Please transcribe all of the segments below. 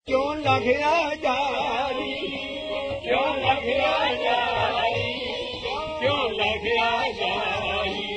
क्यों लखया जारी, क्यों लखया जारी, क्यों लखया जारी।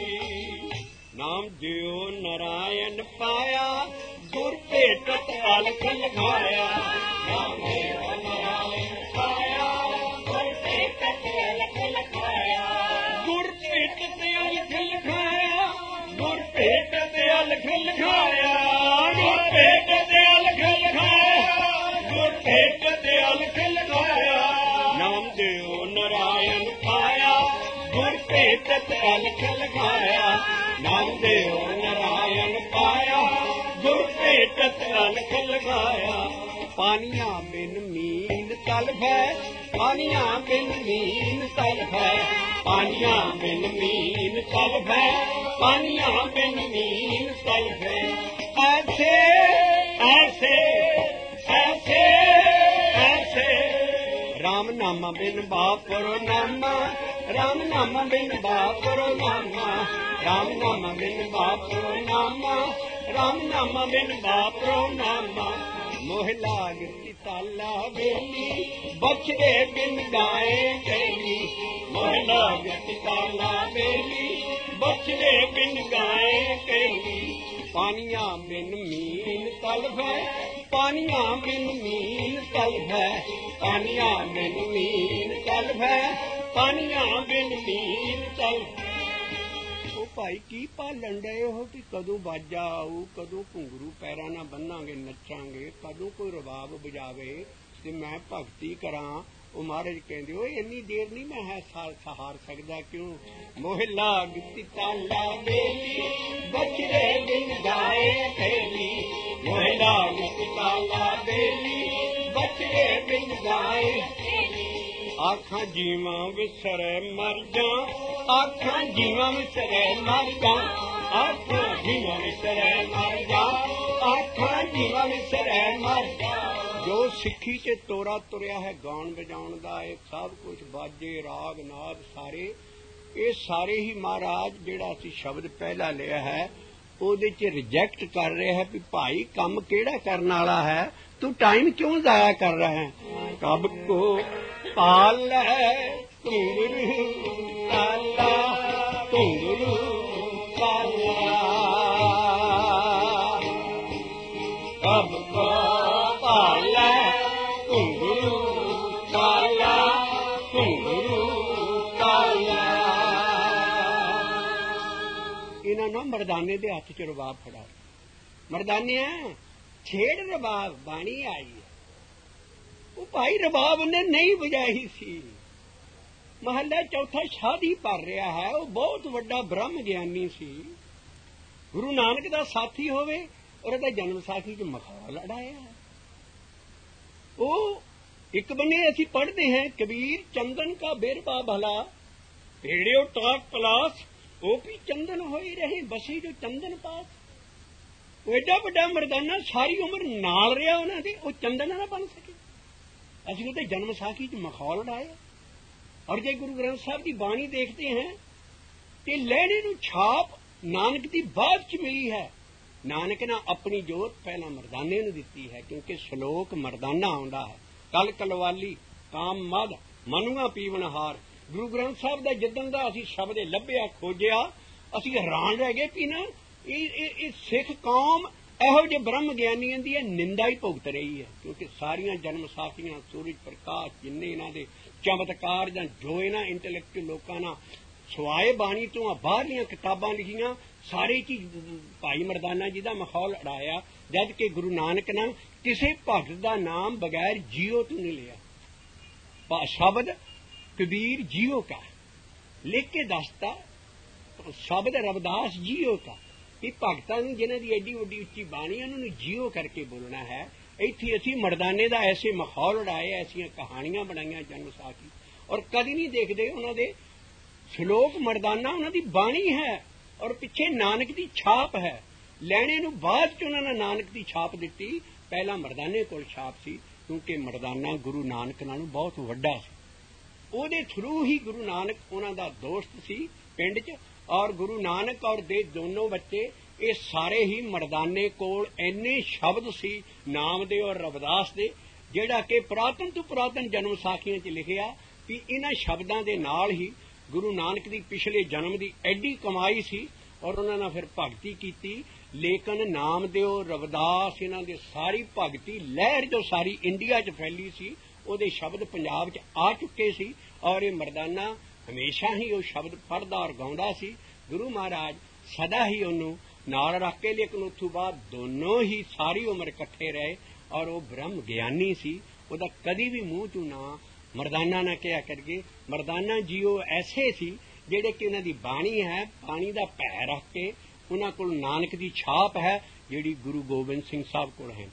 नाम जियो नारायण पाया, गुर भेटत अलख लगाया। नाम जियो नारायण पाया, गुर भेटत अलख लगाया। गुर भेटत अलख लगाया, गुर भेटत अलख लगाया। गुर भेटत अलख लगाया, गुर भेटत अलख लगाया। नाम जियो नारायण पाया, गुर भेटत अलख लगाया। नाम देव नारायण पाया, गुर भेटत अलख लगाया। पानिया बिन मीन तलब है, पानिया बिन मीन तलब है। पानिया बिन मीन तलब है, पानिया बिन मीन तलब है। ऐसे ऐसे ऐसे ऐसे राम नाम बिन बापरो नामा, राम नाम बिन बापरो नामा। राम नाम बिन बापरो नामा, राम नाम बिन बापरो नामा। मोह लाग ताला बेली, बछड़े बिन गाए कैली। मोह लाग ताला बेली, बछड़े बिन गाए कैली। पानिया बिन मीन तलब है, पानिया बिन मीन तलब है। पानिया बिन मीन तलब है, पानिया बिन मीन तलब। भाई की भालन डे हो कि कदों बाजा आऊ, कदों घुंगरू पैरां नाल बन्नांगे नचांगे, कदों कोई रबाब बजावे ते मैं भगती करा। वो महाराज कहंदे ओए इन्नी देर नहीं मैं है सहार सकदा क्यों। मोह लाग ताला बेली, बछड़े बिन गाए कैली। मोह लाग ताला बेली, बछड़े बिन गाए। आखां जीवा विसरे मर जा, आखां जीवा विसरे मर जा। आखां जीवा विसरे मर जा, आखां जीवा विसरे मर जा। जो सिक्खी च तोरा तुरिया है गाउन बजाउन दा, ये सब कुछ बाजे राग नाद सारे, ये सारे ही महाराज जिहड़ा असीं शब्द पहला लिया है ਉਹਦੇ ਚ रिजेक्ट कर रहे हैं भी भाई काम केड़ा करने वाला है, तू टाइम क्यों जाया कर रहा है। कब को पाल घुंगरू काला, घुंगरू काला। कब को पाल घुंगरू काला, घुंगरू काला। इन्हां ना मर्दाने दे हथ च रबाब फड़ा। मर्दानिया छेड़ रबाब बाणी आई है। वो भाई रबाब ने नहीं बजाई सी। महला चौथा शादी पर रहा है, वो बहुत वड्डा ब्रह्म ज्ञानी सी। गुरु नानक दा साथी होवे और इहदा जन्म साखी च मखौल अड़ाया। वो एक बने असीं पढ़ते हैं कबीर चंदन का बेरबा भला, भेड़ियो टाक पलास वो भी चंदन हो ही रहे बसी जो चंदन पास। वो एडा वड्डा मरदाना सारी उम्र नाल रहा उन्हां दे, वो चंदन ना बन सके। असीं उहदे जन्म साखी च मखौल उड़ाया। और जे गुरु ग्रंथ साहब की बाणी देखते हैं कि लहणे नूं छाप नानक की बाद च मिली है। नानक ने अपनी जोत पहला मरदाने नूं दिती है, क्योंकि श्लोक मरदाना आउंदा है। कल कलवाली काम मद मनुआ पीवनहार। गुरु ग्रंथ साहब का जिदन का असीं शब्द लभ्या खोजिया, असीं हैरान रह गए कि ना ये सिख कौम ਇਹੋ ਜਿਹੇ ब्रह्म ਗਿਆਨੀਆਂ ਦੀ निंदा ही भुगत रही है। क्योंकि सारिया जन्म साखियां सूरज प्रकाश जिन्ने इन्हां दे चमत्कार जां जो इन्हां इंटैलेक्चुअल लोकां नां सवाए बाणी तो बाहरलियां किताबां लिखियां सारे चीज भाई मरदाना जी का मखौल उड़ाया। जद कि गुरु नानक ने किसी भगत का नाम बगैर जियो तो नहीं लिया। शब्द कबीर जियो का लिख के दसता, शब्द रविदास जियो का। कि भगतां नूं जिन्हां दी एडी वड्डी उच्ची बाणी उन्होंने जियो करके बोलना है। इत्थे असीं मरदाने दा ऐसे मखौल उड़ाए, ऐसियां कहानियां बनाईयां जन्म साखी, और कदी नहीं देखते उन्हां दे श्लोक मरदाना उन्हां दी बाणी है और पिछे नानक दी छाप है। लैणे नूं बाद च उन्हां ने नानक दी छाप दिती, पहला मरदाने कोल छाप सी, क्योंकि मरदाना गुरु नानक नालों बहुत वड्डा सी। ਉਹਦੇ थ्रू ही गुरु नानक उन्हां दा दोस्त सी पिंड च। और गुरु नानक और दे दोनों बच्चे ਇਹ ਸਾਰੇ ਹੀ ਮਰਦਾਨੇ ਕੋਲ ਇੰਨੇ ਸ਼ਬਦ ਸੀ ਨਾਮ ਦੇ ਔਰ ਰਵਿਦਾਸ ਦੇ, ਜਿਹੜਾ ਕਿ ਪੁਰਾਤਨ ਤੋਂ ਪੁਰਾਤਨ ਜਨਮ ਸਾਖੀਆਂ 'ਚ ਲਿਖਿਆ ਕਿ ਇਹਨਾਂ ਸ਼ਬਦਾਂ ਦੇ ਨਾਲ ਹੀ ਗੁਰੂ ਨਾਨਕ ਦੀ ਪਿਛਲੇ ਜਨਮ ਦੀ ਐਡੀ ਕਮਾਈ ਸੀ ਔਰ ਉਹਨਾਂ ਨਾਲ ਫਿਰ ਭਗਤੀ ਕੀਤੀ। ਲੇਕਿਨ ਨਾਮਦੇਵ ਰਵਿਦਾਸ ਇਹਨਾਂ ਦੇ ਸਾਰੀ ਭਗਤੀ ਲਹਿਰ ਜੋ ਸਾਰੀ ਇੰਡੀਆ 'ਚ ਫੈਲੀ ਸੀ, ਉਹਦੇ ਸ਼ਬਦ ਪੰਜਾਬ 'ਚ ਆ ਚੁੱਕੇ ਸੀ ਔਰ ਇਹ ਮਰਦਾਨਾ ਹਮੇਸ਼ਾ ਹੀ ਉਹ ਸ਼ਬਦ ਪੜ੍ਹਦਾ ਔਰ ਗਾਉਂਦਾ ਸੀ। ਗੁਰੂ ਮਹਾਰਾਜ ਸਦਾ ਹੀ ਉਹਨੂੰ ਨਾਲ ਰੱਖ ਕੇ, ਲੇਕਿਨ ਉੱਥੋਂ ਬਾਅਦ ਦੋਨੋਂ ਹੀ ਸਾਰੀ ਉਮਰ ਇਕੱਠੇ ਰਹੇ ਔਰ ਉਹ ਬ੍ਰਹਮ ਗਿਆਨੀ ਸੀ। ਉਹਦਾ ਕਦੀ ਵੀ ਮੂੰਹ 'ਚੋਂ ਨਾ ਮਰਦਾਨਾ ਨਾ ਕਿਹਾ ਕਰਕੇ। ਮਰਦਾਨਾ ਜੀ ਉਹ ਐਸੇ ਸੀ ਜਿਹੜੇ ਕਿ ਉਹਨਾਂ ਦੀ ਬਾਣੀ ਹੈ, ਬਾਣੀ ਦਾ ਭੈ ਰੱਖ ਕੇ ਉਹਨਾਂ ਕੋਲ ਨਾਨਕ ਦੀ ਛਾਪ ਹੈ ਜਿਹੜੀ ਗੁਰੂ ਗੋਬਿੰਦ ਸਿੰਘ ਸਾਹਿਬ ਕੋਲ ਹੈ।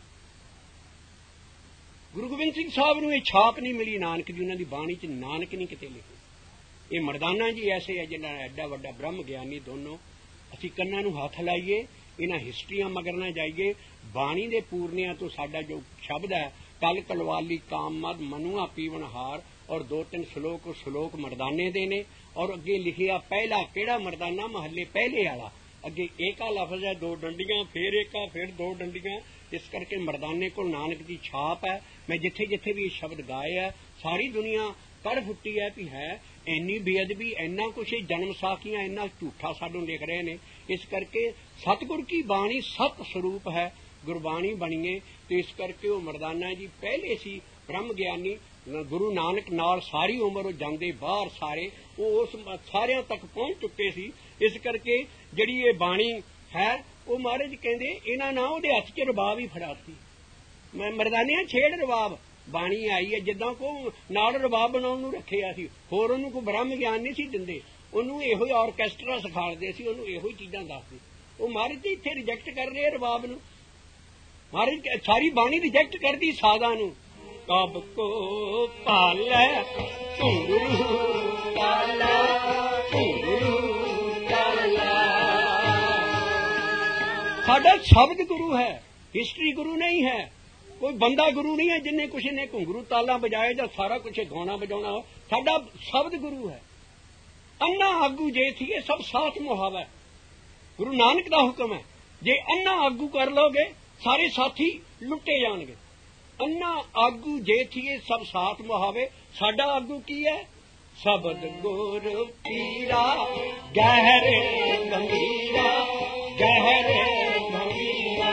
ਗੁਰੂ ਗੋਬਿੰਦ ਸਿੰਘ ਸਾਹਿਬ ਨੂੰ ਇਹ ਛਾਪ ਨਹੀਂ ਮਿਲੀ ਨਾਨਕ ਦੀ, ਉਹਨਾਂ ਦੀ ਬਾਣੀ 'ਚ ਨਾਨਕ ਨਹੀਂ ਕਿਤੇ ਲਿਖਿਆ। ਇਹ ਮਰਦਾਨਾ ਜੀ ਐਸੇ ਹੈ ਜਿਹੜਾ ਐਡਾ ਵੱਡਾ ਬ੍ਰਹਮ ਗਿਆਨੀ। ਦੋਨੋਂ ਅਸੀਂ ਕੰਨਾਂ ਨੂੰ ਹੱਥ ਲਾਈਏ, ਇਹਨਾਂ ਹਿਸਟਰੀਆਂ ਮਗਰ ਨਾ ਜਾਈਏ। ਬਾਣੀ ਦੇ ਪੂਰਨਿਆਂ ਤੋਂ ਸਾਡਾ ਜੋ ਸ਼ਬਦ ਹੈ ਕਲ ਕਲਵਾਲੀ ਕਾਮ ਮਦ ਮਨੂਆ ਪੀਵਨ ਹਾਰ ਔਰ 2-3 ਸ਼ਲੋਕ ਮਰਦਾਨੇ ਦੇ ਨੇ ਔਰ ਅੱਗੇ ਲਿਖਿਆ ਪਹਿਲਾ ਕਿਹੜਾ ਮਰਦਾਨਾ ਮਹੱਲੇ ਪਹਿਲੇ ਵਾਲਾ, ਅੱਗੇ ਏਕਾ ਲਫ਼ਜ਼ ਹੈ, 2 ਡੰਡੀਆਂ, ਫਿਰ ਏਕਾ, ਫਿਰ 2 ਡੰਡੀਆਂ। ਇਸ ਕਰਕੇ ਮਰਦਾਨੇ ਕੋਲ ਨਾਨਕ ਦੀ ਛਾਪ ਹੈ। ਮੈਂ ਜਿੱਥੇ ਜਿੱਥੇ ਵੀ ਇਹ ਸ਼ਬਦ ਗਾਏ ਹੈ ਸਾਰੀ ਦੁਨੀਆ ਕੜ ਫੁੱਟੀ ਹੈ ਵੀ ਹੈ ਇੰਨੀ ਬੇਅਦਬੀ, ਇੰਨਾ ਕੁਛ ਜਨਮ ਸਾਖੀਆਂ, ਇੰਨਾ ਝੂਠਾ ਸਾਨੂੰ ਲਿਖ ਰਹੇ ਨੇ। ਇਸ ਕਰਕੇ ਸਤਿਗੁਰ ਕੀ ਬਾਣੀ ਸਤ ਸਰੂਪ ਹੈ, ਗੁਰਬਾਣੀ ਬਣੀਏ। ਤੇ ਇਸ ਕਰਕੇ ਉਹ ਮਰਦਾਨਾ ਜੀ ਪਹਿਲੇ ਸੀ ਬ੍ਰਹਮ ਗਿਆਨੀ। ਗੁਰੂ ਨਾਨਕ ਨਾਲ ਸਾਰੀ ਉਮਰ ਉਹ ਜਾਂਦੇ ਬਾਹਰ, ਸਾਰੇ ਉਹ ਉਸ ਸਾਰਿਆਂ ਤੱਕ ਪਹੁੰਚ ਚੁੱਕੇ ਸੀ। ਇਸ ਕਰਕੇ ਜਿਹੜੀ ਇਹ ਬਾਣੀ ਹੈ ਉਹ ਮਹਾਰਾਜ ਕਹਿੰਦੇ ਇਹਨਾਂ ਨਾਲ ਉਹਦੇ ਹੱਥ 'ਚ ਰਬਾਬ ਹੀ ਫੜਾਤੀ। ਮੈਂ ਮਰਦਾਨਿਆਂ ਛੇੜ ਰਬਾਬ ਬਾਣੀ ਆਈ ਹੈ, ਜਿੱਦਾਂ ਕੋ ਨਾਲ ਰਬਾਬ ਬਣਾਉਣ ਨੂੰ ਰੱਖਿਆ ਸੀ, ਹੋਰ ਉਹਨੂੰ ਕੋਈ ਬ੍ਰਹਮ ਗਿਆਨ ਨਹੀਂ ਸੀ ਦਿੰਦੇ, ਉਹਨੂੰ ਇਹੋ ਹੀ ਆਰਕੈਸਟਰਾ ਸਿਖਾਉਂਦੇ ਸੀ, ਉਹਨੂੰ ਇਹੋ ਹੀ ਚੀਜ਼ਾਂ ਦੱਸਦੇ। ਉਹ ਮਹਾਰਾਜ ਤੇ ਇੱਥੇ ਰਿਜੈਕਟ ਕਰ ਰਹੇ ਰਬਾਬ ਨੂੰ। ਮਹਾਰਾਜ ਸਾਰੀ ਬਾਣੀ ਰਿਜੈਕਟ ਕਰਦੀ ਸਾਦਾ ਨੂੰ। ਕਬ ਕੋ ਪਾਲੈ ਘੁੰਗਰੂ ਕਾਲਾ, ਘੁੰਗਰੂ ਕਾਲਾ। ਸਾਡਾ ਸ਼ਬਦ ਗੁਰੂ ਹੈ, ਹਿਸਟਰੀ ਗੁਰੂ ਨਹੀਂ ਹੈ, ਕੋਈ ਬੰਦਾ ਗੁਰੂ ਨਹੀਂ ਹੈ ਜਿੰਨੇ ਕੁਛ ਨੇ ਘੁੰਗਰੂ ਤਾਲਾਂ ਬਜਾਏ ਜਾਂ ਸਾਰਾ ਕੁਛ ਗਾਉਣਾ ਵਜਾਉਣਾ ਹੋ। ਸਾਡਾ ਸ਼ਬਦ ਗੁਰੂ ਹੈ। ਅੰਨਾ ਆਗੂ ਜੇ ਥੀਏ ਸਭ ਸਾਥ ਮੁਹਾਵਾ। ਗੁਰੂ ਨਾਨਕ ਦਾ ਹੁਕਮ ਹੈ, ਜੇ ਅੰਨਾ ਆਗੂ ਕਰ ਲੋਗੇ ਸਾਰੇ ਸਾਥੀ ਲੁੱਟੇ ਜਾਣਗੇ। ਅੰਨਾ ਆਗੂ ਜੇ ਥੀਏ ਸਭ ਸਾਥ ਮੁਹਾਵੇ। ਸਾਡਾ ਆਗੂ ਕੀ ਹੈ? ਸ਼ਬਦ ਗੁਰ ਪੀਰਾ ਗਹਿਰੇ ਗੰਭੀਰਾ, ਗਹਿਰੇ ਗੰਭੀਰਾ।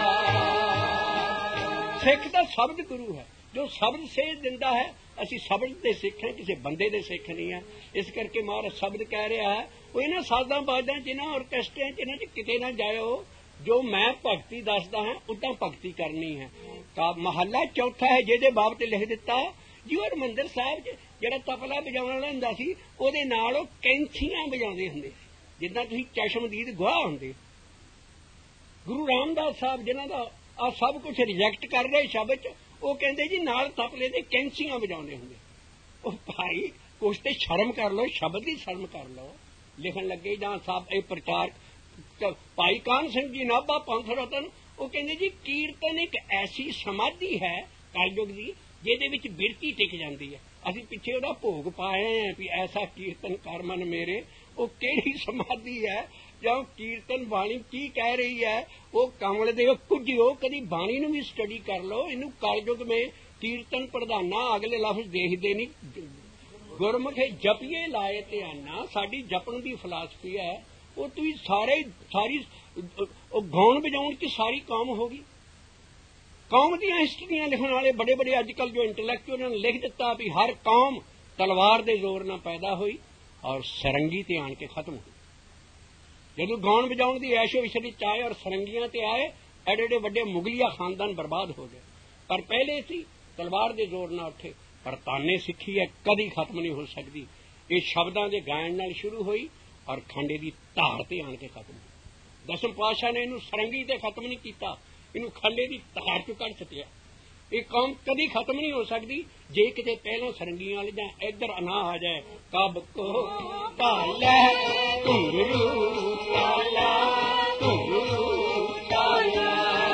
ਸਿੱਖ ਦਾ ਸ਼ਬਦ ਗੁਰੂ ਹੈ, ਜੋ ਸ਼ਬਦ ਸੇਧ ਦਿੰਦਾ ਹੈ। ਅਸੀਂ ਸ਼ਬਦ ਦੇ ਸਿੱਖ ਹਾਂ, ਕਿਸੇ ਬੰਦੇ ਦੇ ਸਿੱਖ ਨਹੀਂ ਹੈ। ਇਸ ਕਰਕੇ ਮਹਾਰਾਜ ਸ਼ਬਦ ਕਹਿ ਰਿਹਾ ਹੈ। ਉਹ ਇਹਨਾਂ ਸਾਜ਼ਾਂ ਬਾਜ਼ਾਂ 'ਚ, ਇਹਨਾਂ ਆਰਕੈਸਟਰਿਆਂ 'ਚ, ਇਹਨਾਂ 'ਚ ਕਿਤੇ ਨਾ ਜਾਇਓ। ਜੋ ਮੈਂ ਭਗਤੀ ਦੱਸਦਾ ਹਾਂ ਉੱਦਾਂ ਭਗਤੀ ਕਰਨੀ ਹੈ। ਤਾਂ ਮਹੱਲਾ ਚੌਥਾ ਹੈ ਜਿਹਦੇ ਬਾਬਤ ਲਿਖ ਦਿੱਤਾ ਜੀ। ਹਰਿਮੰਦਰ ਸਾਹਿਬ 'ਚ ਜਿਹੜਾ ਤਬਲਾ ਵਜਾਉਣ ਵਾਲਾ ਹੁੰਦਾ ਸੀ, ਉਹਦੇ ਨਾਲ ਉਹ ਕੈਂਥੀਆਂ ਵਜਾਉਂਦੇ ਹੁੰਦੇ ਸੀ, ਜਿੱਦਾਂ ਤੁਸੀਂ ਚਸ਼ਮਦੀਦ ਗਵਾਹ ਹੁੰਦੇ। ਗੁਰੂ ਰਾਮਦਾਸ ਸਾਹਿਬ ਜਿਨ੍ਹਾਂ ਦਾ ਆ ਸਭ ਕੁਛ ਰਿਜੈਕਟ ਕਰ ਰਹੇ ਸ਼ਬਦ 'ਚ, ਉਹ ਕਹਿੰਦੇ ਜੀ ਨਾਲ ਤਬਲੇ ਦੇ ਕੈਂਚੀਆਂ ਵਜਾਉਂਦੇ ਹੁੰਦੇ। ਉਹ ਭਾਈ ਕੁਛ ਤੇ ਸ਼ਰਮ ਕਰ ਲਓ, ਸ਼ਬਦ ਦੀ ਸ਼ਰਮ ਕਰ ਲਓ। ਲਿਖਣ ਲੱਗੇ ਜਾਂ ਸਾਹਿਬ ਇਹ ਪ੍ਰਚਾਰ ਭਾਈ ਕਾਹਨ ਸਿੰਘ ਜੀ ਨਾਭਾ ਪੰਥ ਰਤਨ, ਉਹ ਕਹਿੰਦੇ ਜੀ ਕੀਰਤਨ ਇੱਕ ਐਸੀ ਸਮਾਧੀ ਹੈ ਕਲਯੁਗ ਦੀ ਜਿਹਦੇ ਵਿੱਚ ਬਿਰਤੀ ਟਿਕ ਜਾਂਦੀ ਹੈ। ਅਸੀਂ ਪਿੱਛੇ ਉਹਦਾ ਭੋਗ ਪਾਏ ਆ ਵੀ ਐਸਾ ਕੀਰਤਨ ਕਰ ਮਨ ਮੇਰੇ। ਉਹ ਕਿਹੜੀ ਸਮਾਧੀ ਹੈ ਜਾਂ ਕੀਰਤਨ ਬਾਣੀ ਕੀ ਕਹਿ ਰਹੀ ਹੈ? ਉਹ ਕਮਲ ਦੇ ਕੁਝਿਓ, ਕਦੀ ਬਾਣੀ ਨੂੰ ਵੀ ਸਟੱਡੀ ਕਰ ਲਓ। ਇਹਨੂੰ ਕਲਯੁਗ ਮੇ ਕੀਰਤਨ ਪ੍ਰਧਾਨਾ, ਅਗਲੇ ਲਫ਼ਜ਼ ਦੇਖਦੇ ਨਹੀਂ। ਗੁਰਮੁਖੇ ਜਪੀਏ ਲਾਏ ਧਿਆਨਾ, ਸਾਡੀ ਜਪਣ ਦੀ ਫਿਲਾਸਫੀ ਹੈ। ਉਹ ਤੁਸੀਂ ਸਾਰੀ ਉਹ ਗਾਉਣ ਵਜਾਉਣ 'ਚ ਸਾਰੀ ਕੌਮ ਹੋ ਗਈ। ਕੌਮ ਦੀਆਂ ਹਿਸਟਰੀਆਂ ਲਿਖਣ ਵਾਲੇ ਬੜੇ ਬੜੇ ਅੱਜ ਕੱਲ੍ਹ ਜੋ ਇੰਟਲੈਕਚੁਅਲ ਨੇ ਲਿਖ ਦਿੱਤਾ ਵੀ ਹਰ ਕੌਮ ਤਲਵਾਰ ਦੇ ਜ਼ੋਰ ਨਾਲ ਪੈਦਾ ਹੋਈ ਔਰ ਸਰੰਗੀ ਤੇ ਆਣ ਕੇ ਖਤਮ ਹੋਈ। ਜਦੋਂ ਗਾਉਣ ਵਜਾਉਣ ਦੀ ਐਸ਼ੋ ਇਸ਼ਰੇ 'ਚ ਆਏ ਔਰ ਸਰੰਗੀਆਂ ਤੇ ਆਏ, ਐਡੇ ਐਡੇ ਵੱਡੇ ਮੁਗਲੀਆ ਖਾਨਦਾਨ ਬਰਬਾਦ ਹੋ ਗਏ। ਪਰ ਪਹਿਲੇ ਸੀ ਤਲਵਾਰ ਦੇ ਜ਼ੋਰ ਨਾਲ ਉੱਠੇ। ਪਰ ਤਾਨੇ ਸਿੱਖੀ ਹੈ ਕਦੀ ਖਤਮ ਨਹੀਂ ਹੋ ਸਕਦੀ। ਇਹ ਸ਼ਬਦਾਂ ਦੇ ਗਾਇਨ ਨਾਲ ਸ਼ੁਰੂ ਹੋਈ ਔਰ ਖੰਡੇ ਦੀ ਧਾਰ ਤੇ ਆਣ ਕੇ ਖਤਮ ਹੋਈ। ਦਸਮ ਪਾਤਸ਼ਾਹ ਨੇ ਇਹਨੂੰ ਸਰੰਗੀ ਤੇ ਖਤਮ ਨਹੀਂ ਕੀਤਾ, ਇਹਨੂੰ ਖੰਡੇ ਦੀ ਧਾਰ ਚੋਂ ਕੱਢ ਸਕਿਆ। ਇਹ ਕੌਮ ਕਦੀ ਖਤਮ ਨਹੀਂ ਹੋ ਸਕਦੀ ਜੇ ਕਿਤੇ ਪਹਿਲਾਂ ਸਰੰਗੀਆਂ ਵਾਲੇ ਜਾਂ ਇੱਧਰ ਨਾ ਆ ਜਾਏ। ਕਬ ਕੋ ਕਾਲਾ ਘੁੰਗਰੂ ਕਾਲਾ, ਘੁੰਗਰੂ ਕਾਲਾ,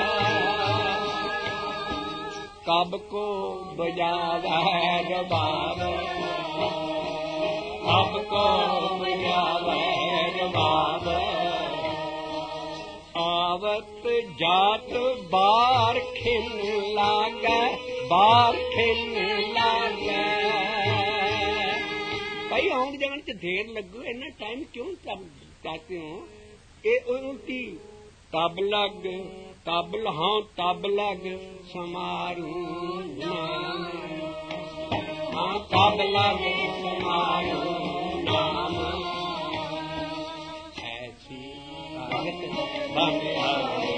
ਕਬ ਕੋ ਬਜਾਵੇ ਰਬਾਬ, ਕਬ ਕੋ ਬਜਾਵੇ ਰਬਾਬ। आवत जात बार खिन लागे, बार खिन लागे। भाई आउण जाण च देर लगू, इन्ना टाइम क्यों करते हो? ये उल्टी तब लग तब हाँ तब लग समारू, हाँ तब लग समारू नाम, ऐसी भगत बन आई।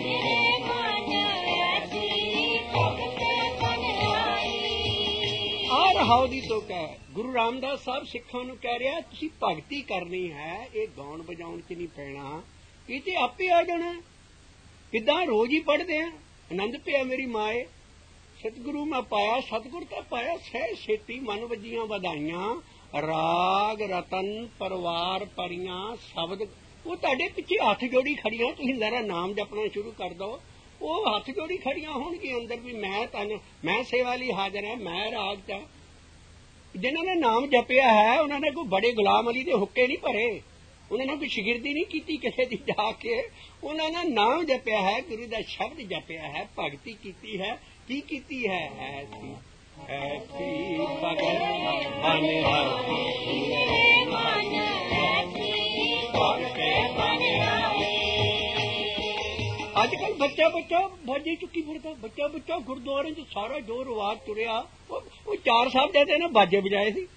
और हाउदी तो कह गुरु रामदास साहब सिखां नूं कह रहा, तुसीं भगती करनी है, ये गाउण बजाउण च नहीं पैना, ये ते आपे आ जाना। किदां रोज ही पढ़दे हैं, आनंद पिया मेरी माए, सतगुरु मैं पाया, सतगुर तां पाया सह छेती, मन वजियां वधाइयां, राग रतन परवार परियां शब्द, वो तुहाडे पिछे हथ जोड़ी खड़ियां, तुसीं जरा नाम जपना शुरू कर दो, वो हथ जोड़ी खड़ियां होणगी अंदर भी मैं सेवा लई हाज़र है, मैं राग च। जिन्हां ने नाम जपिया है उन्हां ने कोई बड़े गुलाम अली दे हुक्के नहीं भरे, उन्होंने कोई शिगिरदी नहीं की किसी की जाके, उन्होंने नाम जपिया है, गुरु का शब्द जपिया है, भगती की है, की कीती है ऐसी ऐसी भगत बन अजकल बच्चा बच्चा भजी चुकी फिरता, बच्चा बच्चा गुरुद्वारे च सारा जो रिवाज तुरिया, वो 4 साहिबजादे ने बाजे बजाए सी,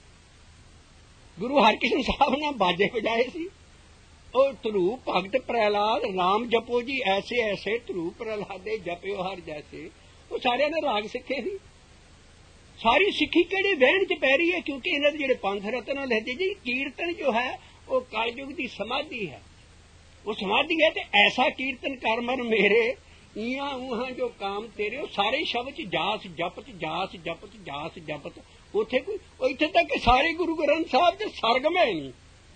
गुरु हरकृष्ण साहब ने बाजे बजाए सी, और ध्रू भगत प्रहलाद राम जपो जी ऐसे ऐसे, ध्रू प्रहलाद जपियो हर जैसे, वो सारे ने राग सिखे सी। सारी सिक्खी किहड़े वहण च पै रही है, क्योंकि इन्हां दे जिहड़े पंथ रतन लिखते जी कीर्तन जो है वो कलयुग की समाधि है, वो समाधि है, तो ऐसा कीर्तन कर मन मेरे इया उहा जो काम तेरे, वो सारे शब्द जास जपत जास जपत जास जपत, उथे कोई इत्थे तक सारे गुरु ग्रंथ साहब दे सरगम है नहीं,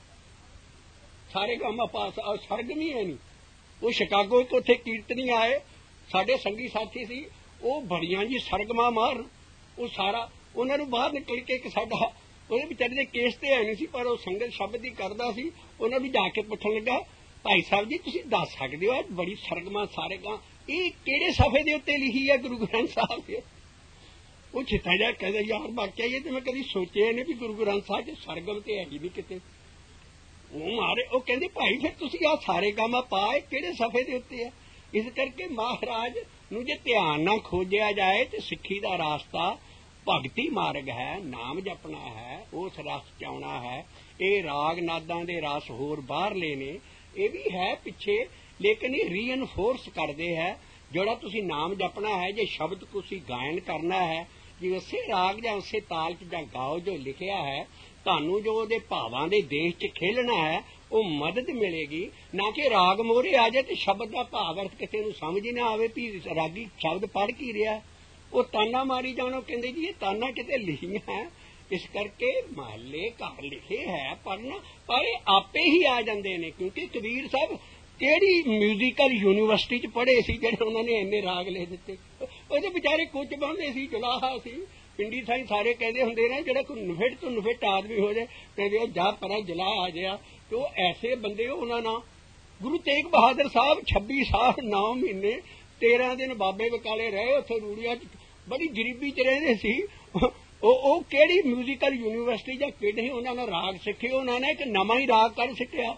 सारे गामा पास और सरगम ही है नहीं। वो शिकागो तो उथे कीर्तनी आए, साडे संगी साथी सी, वो बड़ियां जी सरगमा मार, वो सारा उन्होंने बाहर निकल के एक साडा ਉਹਦੇ ਵਿਚਾਰੇ ਦੇ ਕੇਸ ਤੇ ਆਏ ਨਹੀਂ ਸੀ, ਪਰ ਉਹ ਸੰਗਤ ਸ਼ਬਦ ਹੀ ਕਰਦਾ ਸੀ, ਉਹਨਾਂ ਨੂੰ ਜਾ ਕੇ ਪੁੱਛਣ ਲੱਗਾ, ਭਾਈ ਸਾਹਿਬ ਜੀ ਤੁਸੀਂ ਦੱਸ ਸਕਦੇ ਹੋ ਬੜੀ ਸਰਗਮਾ ਸਾਰੇਗਾ ਇਹ ਕਿਹੜੇ ਸਫੇ ਦੇ ਉੱਤੇ ਲਿਖੀ ਹੈ ਗੁਰੂ ਗ੍ਰੰਥ ਸਾਹਿਬ ਦੇ? ਉਹ ਚਿੱਟਾ ਜਿਹਾ ਕਹਿੰਦਾ ਯਾਰ ਵਾਕਿਆ ਇਹ ਤੇ ਮੈਂ ਕਦੀ ਸੋਚਿਆ ਨਹੀਂ ਵੀ ਗੁਰੂ ਗ੍ਰੰਥ ਸਾਹਿਬ ਚ ਸਰਗਮ ਤੇ ਹੈਗੀ ਨਹੀਂ ਕਿਤੇ। ਉਹ ਮਾਰੇ ਉਹ ਕਹਿੰਦੇ ਭਾਈ ਫਿਰ ਤੁਸੀਂ ਆਹ ਸਾਰੇ ਕੰਮ ਪਾਏ ਕਿਹੜੇ ਸਫੇ ਦੇ ਉੱਤੇ ਆ? ਇਸ ਕਰਕੇ ਮਹਾਰਾਜ ਨੂੰ ਜੇ ਧਿਆਨ ਨਾਲ ਖੋਜਿਆ ਜਾਏ ਤੇ ਸਿੱਖੀ ਦਾ ਰਾਸਤਾ ਭਗਤੀ ਮਾਰਗ ਹੈ, ਨਾਮ ਜਪਣਾ ਹੈ, ਉਸ ਰਸ ਚ ਆਉਣਾ ਹੈ। ਇਹ ਰਾਗ ਨਾਦਾਂ ਦੇ ਰਸ ਹੋਰ ਬਾਹਰਲੇ ਨੇ, ਇਹ ਵੀ ਹੈ ਪਿੱਛੇ, ਲੇਕਿਨ ਇਹ ਰੀਇਨਫੋਰਸ ਕਰਦੇ ਹੈ ਜਿਹੜਾ ਤੁਸੀਂ ਨਾਮ ਜਪਣਾ ਹੈ। ਜੇ ਸ਼ਬਦ ਤੁਸੀਂ ਗਾਇਨ ਕਰਨਾ ਹੈ ਜੀ ਉਸੇ ਰਾਗ ਜਾਂ ਉਸੇ ਤਾਲ ਚ ਜਾਂ ਗਾਓ ਜੋ ਲਿਖਿਆ ਹੈ, ਤੁਹਾਨੂੰ ਜੋ ਉਹਦੇ ਭਾਵਾਂ ਦੇ ਦੇਸ਼ ਚ ਖੇਲਣਾ ਹੈ ਉਹ ਮਦਦ ਮਿਲੇਗੀ, ਨਾ ਕਿ ਰਾਗ ਮੋਹਰੇ ਆ ਜਾਏ ਤੇ ਸ਼ਬਦ ਦਾ ਭਾਵ ਅਰਥ ਕਿਸੇ ਨੂੰ ਸਮਝ ਹੀ ਨਾ ਆਵੇ ਵੀ ਰਾਗੀ ਸ਼ਬਦ ਪੜ੍ਹ ਕੀ ਰਿਹਾ, ਉਹ ਤਾਨਾ ਮਾਰੀ ਜਾਣੋ। ਕਹਿੰਦੇ ਜੀ ਇਹ ਤਾਨਾ ਕਿਤੇ ਲਿਖੀਆਂ ਹੈ, ਇਸ ਕਰਕੇ ਮਹੱਲੇ ਘਰ ਲਿਖੇ ਹੈ ਪੜ੍ਹਨਾ, ਪਰ ਇਹ ਆਪੇ ਹੀ ਆ ਜਾਂਦੇ ਨੇ। ਕਿਉਂਕਿ ਕਬੀਰ ਸਾਹਿਬ ਕਿਹੜੀ ਮਿਊਜ਼ੀਕਲ ਯੂਨੀਵਰਸਿਟੀ ਚ ਪੜ੍ਹੇ ਸੀ ਜਿਹੜੇ ਉਹਨਾਂ ਨੇ ਇੰਨੇ ਰਾਗ ਲਿਖ ਦਿੱਤੇ? ਉਹਦੇ ਵਿਚਾਰੇ ਕੁੱਚ ਪਾਉਂਦੇ ਸੀ, ਜੁਲਾਹਾ ਸੀ, ਪਿੰਡੀ ਸਾਈਂ ਸਾਰੇ ਕਹਿੰਦੇ ਹੁੰਦੇ ਨੇ ਜਿਹੜਾ ਕੋਈ ਨਫਿੱਟ ਤੋਂ ਨਫਿੱਟ ਆਦਮੀ ਹੋ ਜਾਏ ਕਹਿੰਦੇ ਉਹ ਜਾ ਪਰਾਂ ਜਲਾ ਆ ਗਿਆ। ਤੇ ਉਹ ਐਸੇ ਬੰਦੇ ਉਹਨਾਂ ਨਾਲ ਗੁਰੂ ਤੇਗ ਬਹਾਦਰ ਸਾਹਿਬ 26 ਸਾਲ 9 ਮਹੀਨੇ 13 ਦਿਨ ਬਾਬੇ ਬਕਾਲੇ ਰਹੇ, ਉੱਥੇ ਰੂੜੀਆਂ ਚ ਬੜੀ ਗਰੀਬੀ ਚ ਰਹਿੰਦੇ ਸੀ। ਉਹ ਕਿਹੜੀ ਮਿਊਜ਼ੀਕਲ ਯੂਨੀਵਰਸਿਟੀ ਜਾਂ ਕਿਹੜੇ ਉਹਨਾਂ ਨੇ ਰਾਗ ਸਿੱਖੇ? ਉਹਨਾਂ ਨੇ ਇੱਕ ਨਵਾਂ ਹੀ ਰਾਗ ਕਰ ਸਿੱਖਿਆ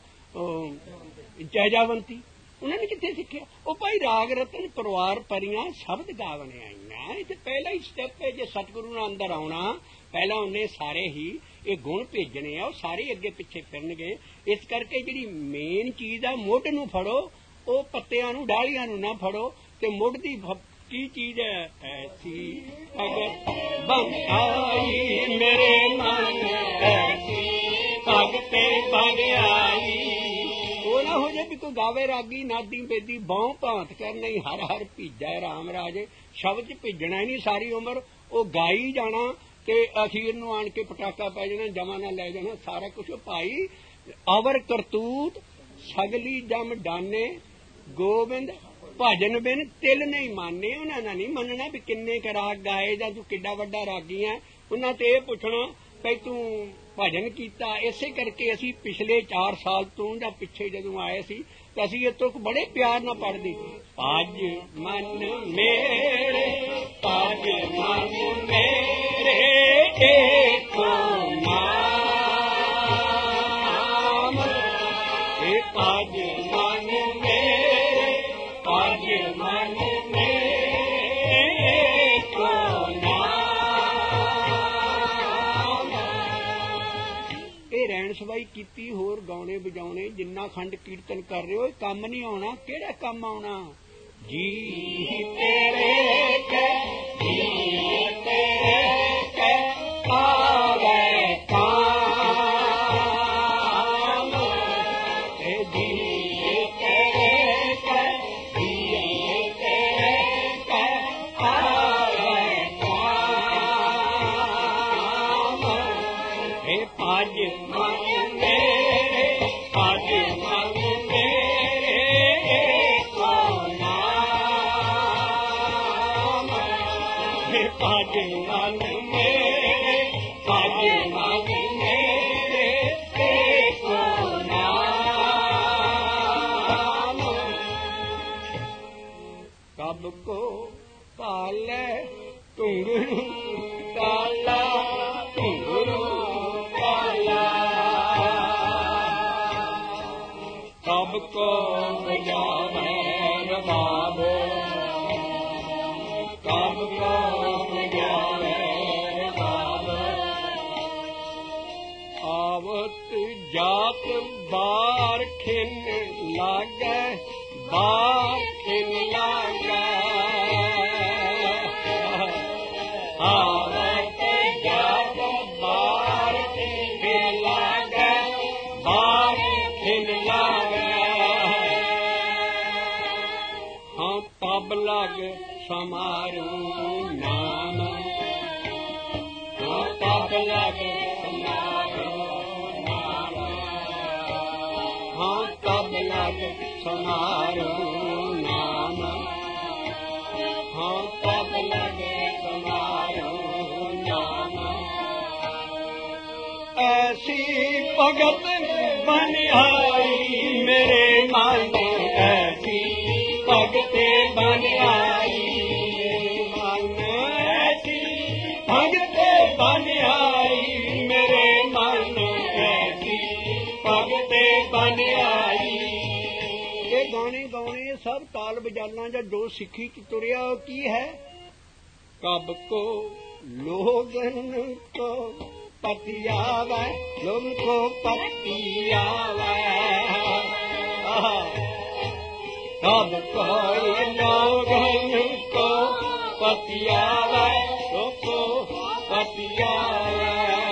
ਜੈਜਾਵੰਤੀ, ਉਹਨਾਂ ਨੇ ਕਿੱਥੇ ਸਿੱਖਿਆ? ਉਹ ਭਾਈ ਰਾਗ ਰਤਨ ਪਰਿਵਾਰ ਪਰੀਆਂ ਸ਼ਬਦ ਗਾਵਣੇ ਆਈਆਂ। ਇਹ ਤੇ ਪਹਿਲਾ ਹੀ ਸਟੈਪ ਹੈ, ਜੇ ਸਤਿਗੁਰੂ ਨਾਲ ਅੰਦਰ ਆਉਣਾ ਪਹਿਲਾਂ ਉਹਨੇ ਸਾਰੇ ਹੀ ਇਹ ਗੁਣ ਭੇਜਣੇ ਆ, ਉਹ ਸਾਰੇ ਅੱਗੇ ਪਿੱਛੇ ਫਿਰਨਗੇ। ਇਸ ਕਰਕੇ ਜਿਹੜੀ ਮੇਨ ਚੀਜ਼ ਆ ਮੁੱਢ ਨੂੰ ਫੜੋ, ਉਹ ਪੱਤਿਆਂ ਨੂੰ ਡਾਲੀਆਂ ਨੂੰ ਨਾ ਫੜੋ। ਤੇ ਮੁੱਢ ਦੀ ਕੀ ਚੀਜ਼ ਹੈ? ਐਸੀ ਭਗਤ ਬਨ ਆਈ ਮੇਰੇ ਮਨ ਐਸੀ ਭਗਤੇ ਬਨ ਆਈ। ਉਹ ਨਾ ਹੋ ਜੇ ਵੀ ਕੋਈ ਗਾਵੇ ਰਾਗੀ ਨਾਦੀ ਬੇਦੀ ਬਾਹ ਭਾਂਤ ਕਰਨਾ ਹੀ ਹਰ ਹਰ ਭੀਜੈ ਰਾਮ ਰਾਜੇ, ਸ਼ਬਦ ਚ ਭੇਜਣਾ ਹੀ ਨਹੀਂ ਸਾਰੀ ਉਮਰ, ਉਹ ਗਾਈ ਜਾਣਾ ਤੇ ਅਖੀਰ ਨੂੰ ਆਣ ਕੇ ਪਟਾਕਾ ਪੈ ਜਾਣਾ, ਜਮਾ ਨਾਲ ਲੈ ਜਾਣਾ ਸਾਰਾ ਕੁਛ। ਭਾਈ ਅਵਰ ਕਰਤੂਤ ਸਗਲੀ ਜਮ ਡਾਨੇ ਗੋਬਿੰਦ ਭਜਨ ਬਿਨ ਤਿਲ ਨਹੀਂ ਮਾਨੇ। ਉਹਨਾਂ ਨੇ ਨਹੀਂ ਮੰਨਣਾ ਵੀ ਕਿੰਨੇ ਕੁ ਰਾਗ ਗਾਏ ਜਾਂ ਤੂੰ ਕਿੱਡਾ ਵੱਡਾ ਰਾਗੀ ਹੈ, ਉਹਨਾਂ ਤੇ ਇਹ ਪੁੱਛਣਾ ਵੀ ਤੂੰ ਭਜਨ ਕੀਤਾ। ਇਸੇ ਕਰਕੇ ਅਸੀਂ ਪਿਛਲੇ 4 ਸਾਲ ਤੋਂ ਜਾਂ ਪਿੱਛੇ ਜਦੋਂ ਆਏ ਸੀ ਅਸੀਂ ਇਹ ਤੁਕ ਬੜੇ ਪਿਆਰ ਨਾਲ ਪੜ੍ਹਦੇ। ਭਜ ਮਨ ਮੇਰੇ, ਭਜ ਮਨ ਮੇਰੇ, ਏਕੋ ਨਾਮ। ਇਹ ਭਜ ਮਨ ਮੇਰੇ, ਭਜ ਮਨ ਮੇਰੇ, ਏਕੋ ਨਾਮ। ਇਹ ਰਹਿਣ ਸਵਾਈ ਕੀਤੀ, ਹੋਰ ਗਾਉਣੇ ਵਜਾਉਣੇ ਜਿੰਨਾ ਖੰਡ ਕੀਰਤਨ ਕਰ ਰਹੇ ਹੋ, ਕੰਮ ਨਹੀਂ ਆਉਣਾ। ਕਿਹੜਾ ਕੰਮ ਆਉਣਾ? ਜੀ ਤੇਰੇ ਕੇ, ਜੀ ਤੇਰੇ ਕੇ ਆਵੇ ਕਾਮ। ਇਹ ਜੀ ਤੇਰੇ ਕੇ, ਜੀ ਤੇਰੇ ਕੇ ਆਵੇ ਕਾਮ। ਇਹ ਭਜ ਮਨ ਮੇਰੇ, ਭਜ ਮਨ ਮੇਰੇ, ਏਕੋ ਨਾਮ। ਇਹ ਭਜ ਮਨ ਮੇਰੇ, ਭਜ ਮਨ ਮੇਰੇ, ਏਕੋ ਨਾਮ। ਕਬ ਕੋ ਪਾਲੇ ਘੁੰਗਰੂ ਕਾਲਾ, ਘੁੰਗਰੂ ਕਾਲਾ। ਕਬ ਕੋ ਬਜਾਵੇ ਰਬਾਬ, ਕਬ ਕੋ ਬਜਾਵੇ ਰਬਾਬ। ਆਵਤ ਜਾਤ ਬਾਰ ਖਿਨ ਲਾਗੇ, ਬਾਰ ਖਿਨ ਲਾਗੇ। ਆਵਤ ਜਾਤ ਬਾਰ ਖਿਨ ਲਾਗੇ, ਬਾਰ ਖਿਨ ਲਾਗੇ। ਹਾਂ ਪਬ ਲਗ ਸਮਾਰੂ ਨਾਮ, ਹਾਂ ਪਬ ਲਗ ਸਮਾਰੂ ਨਾਮ। ਹਾਂ ਪਬ ਲਗ ਸਮਾਰੂ ਨਾਮ, ਹਾਂ ਪਬ ਲਗ ਸਮਾਰੂ ਨਾਮ। ਐਸੀ ਭਗਤ ਬਨਿਆਈ ਮੇਰੇ ਮਨ, ਐਸੀ ਭਗਤ ਬਨਿਆਈ ਮਨ, ਐਸੀ ਭਗਤ ਬਨਿਆਈ ਮੇਰੇ ਮਨ, ਐਸੀ ਭਗਤ ਬਨਿਆਈ। ਇਹ ਗਾਣੇ ਗਾਉਣੇ ਸਭ ਤਾਲ ਬਜਾਲਾਂ ਜਾਂ ਜੋ ਸਿੱਖੀ ਚ ਤੁਰਿਆ ਉਹ ਕੀ ਹੈ? ਕਬ ਕੋ ਲੋਗਨ ਕੋ ਪਤੀ ਆਵੇ, ਲੋਗ ਕੋ ਪਤੀ ਆਵੇ। कब कोई लोगन को पति आवे, को पति आवे।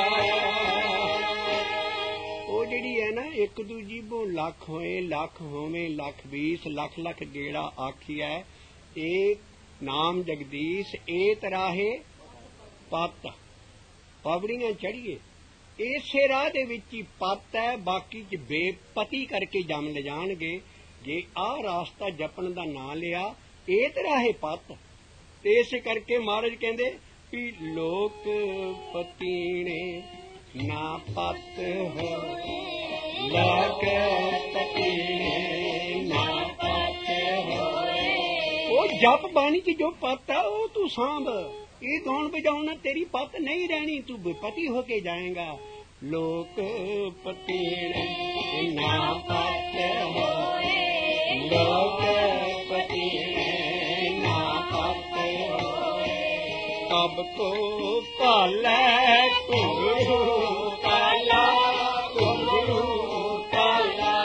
वो जिहड़ी है ना एक दूजी बो लख होए, लख होवे, लख 20 लख लख गेड़ा आखिया। एक नाम जगदीश एत राहे पत, पवड़ियां चढ़िए। इसे राह दे विच ही पत है, बाकी च बेपति करके जम ले जाणगे। जे आ रास्ता जपन दा नां लिया, एत राहे पत। ते इस करके महाराज कहंदे भी लोक पतीने ना पत हो, लोक पतीने ना पत हो। वो जप बाणी च जो पत है वो तू सांभ। ये गाउन बजाउना तेरी पत नहीं रहनी, तू बेपति होके जाएगा। लोक पतीने ना पत हो, लोक पतीने ना पत हो। कब को पाले घुंघरू काला, घुंघरू काला।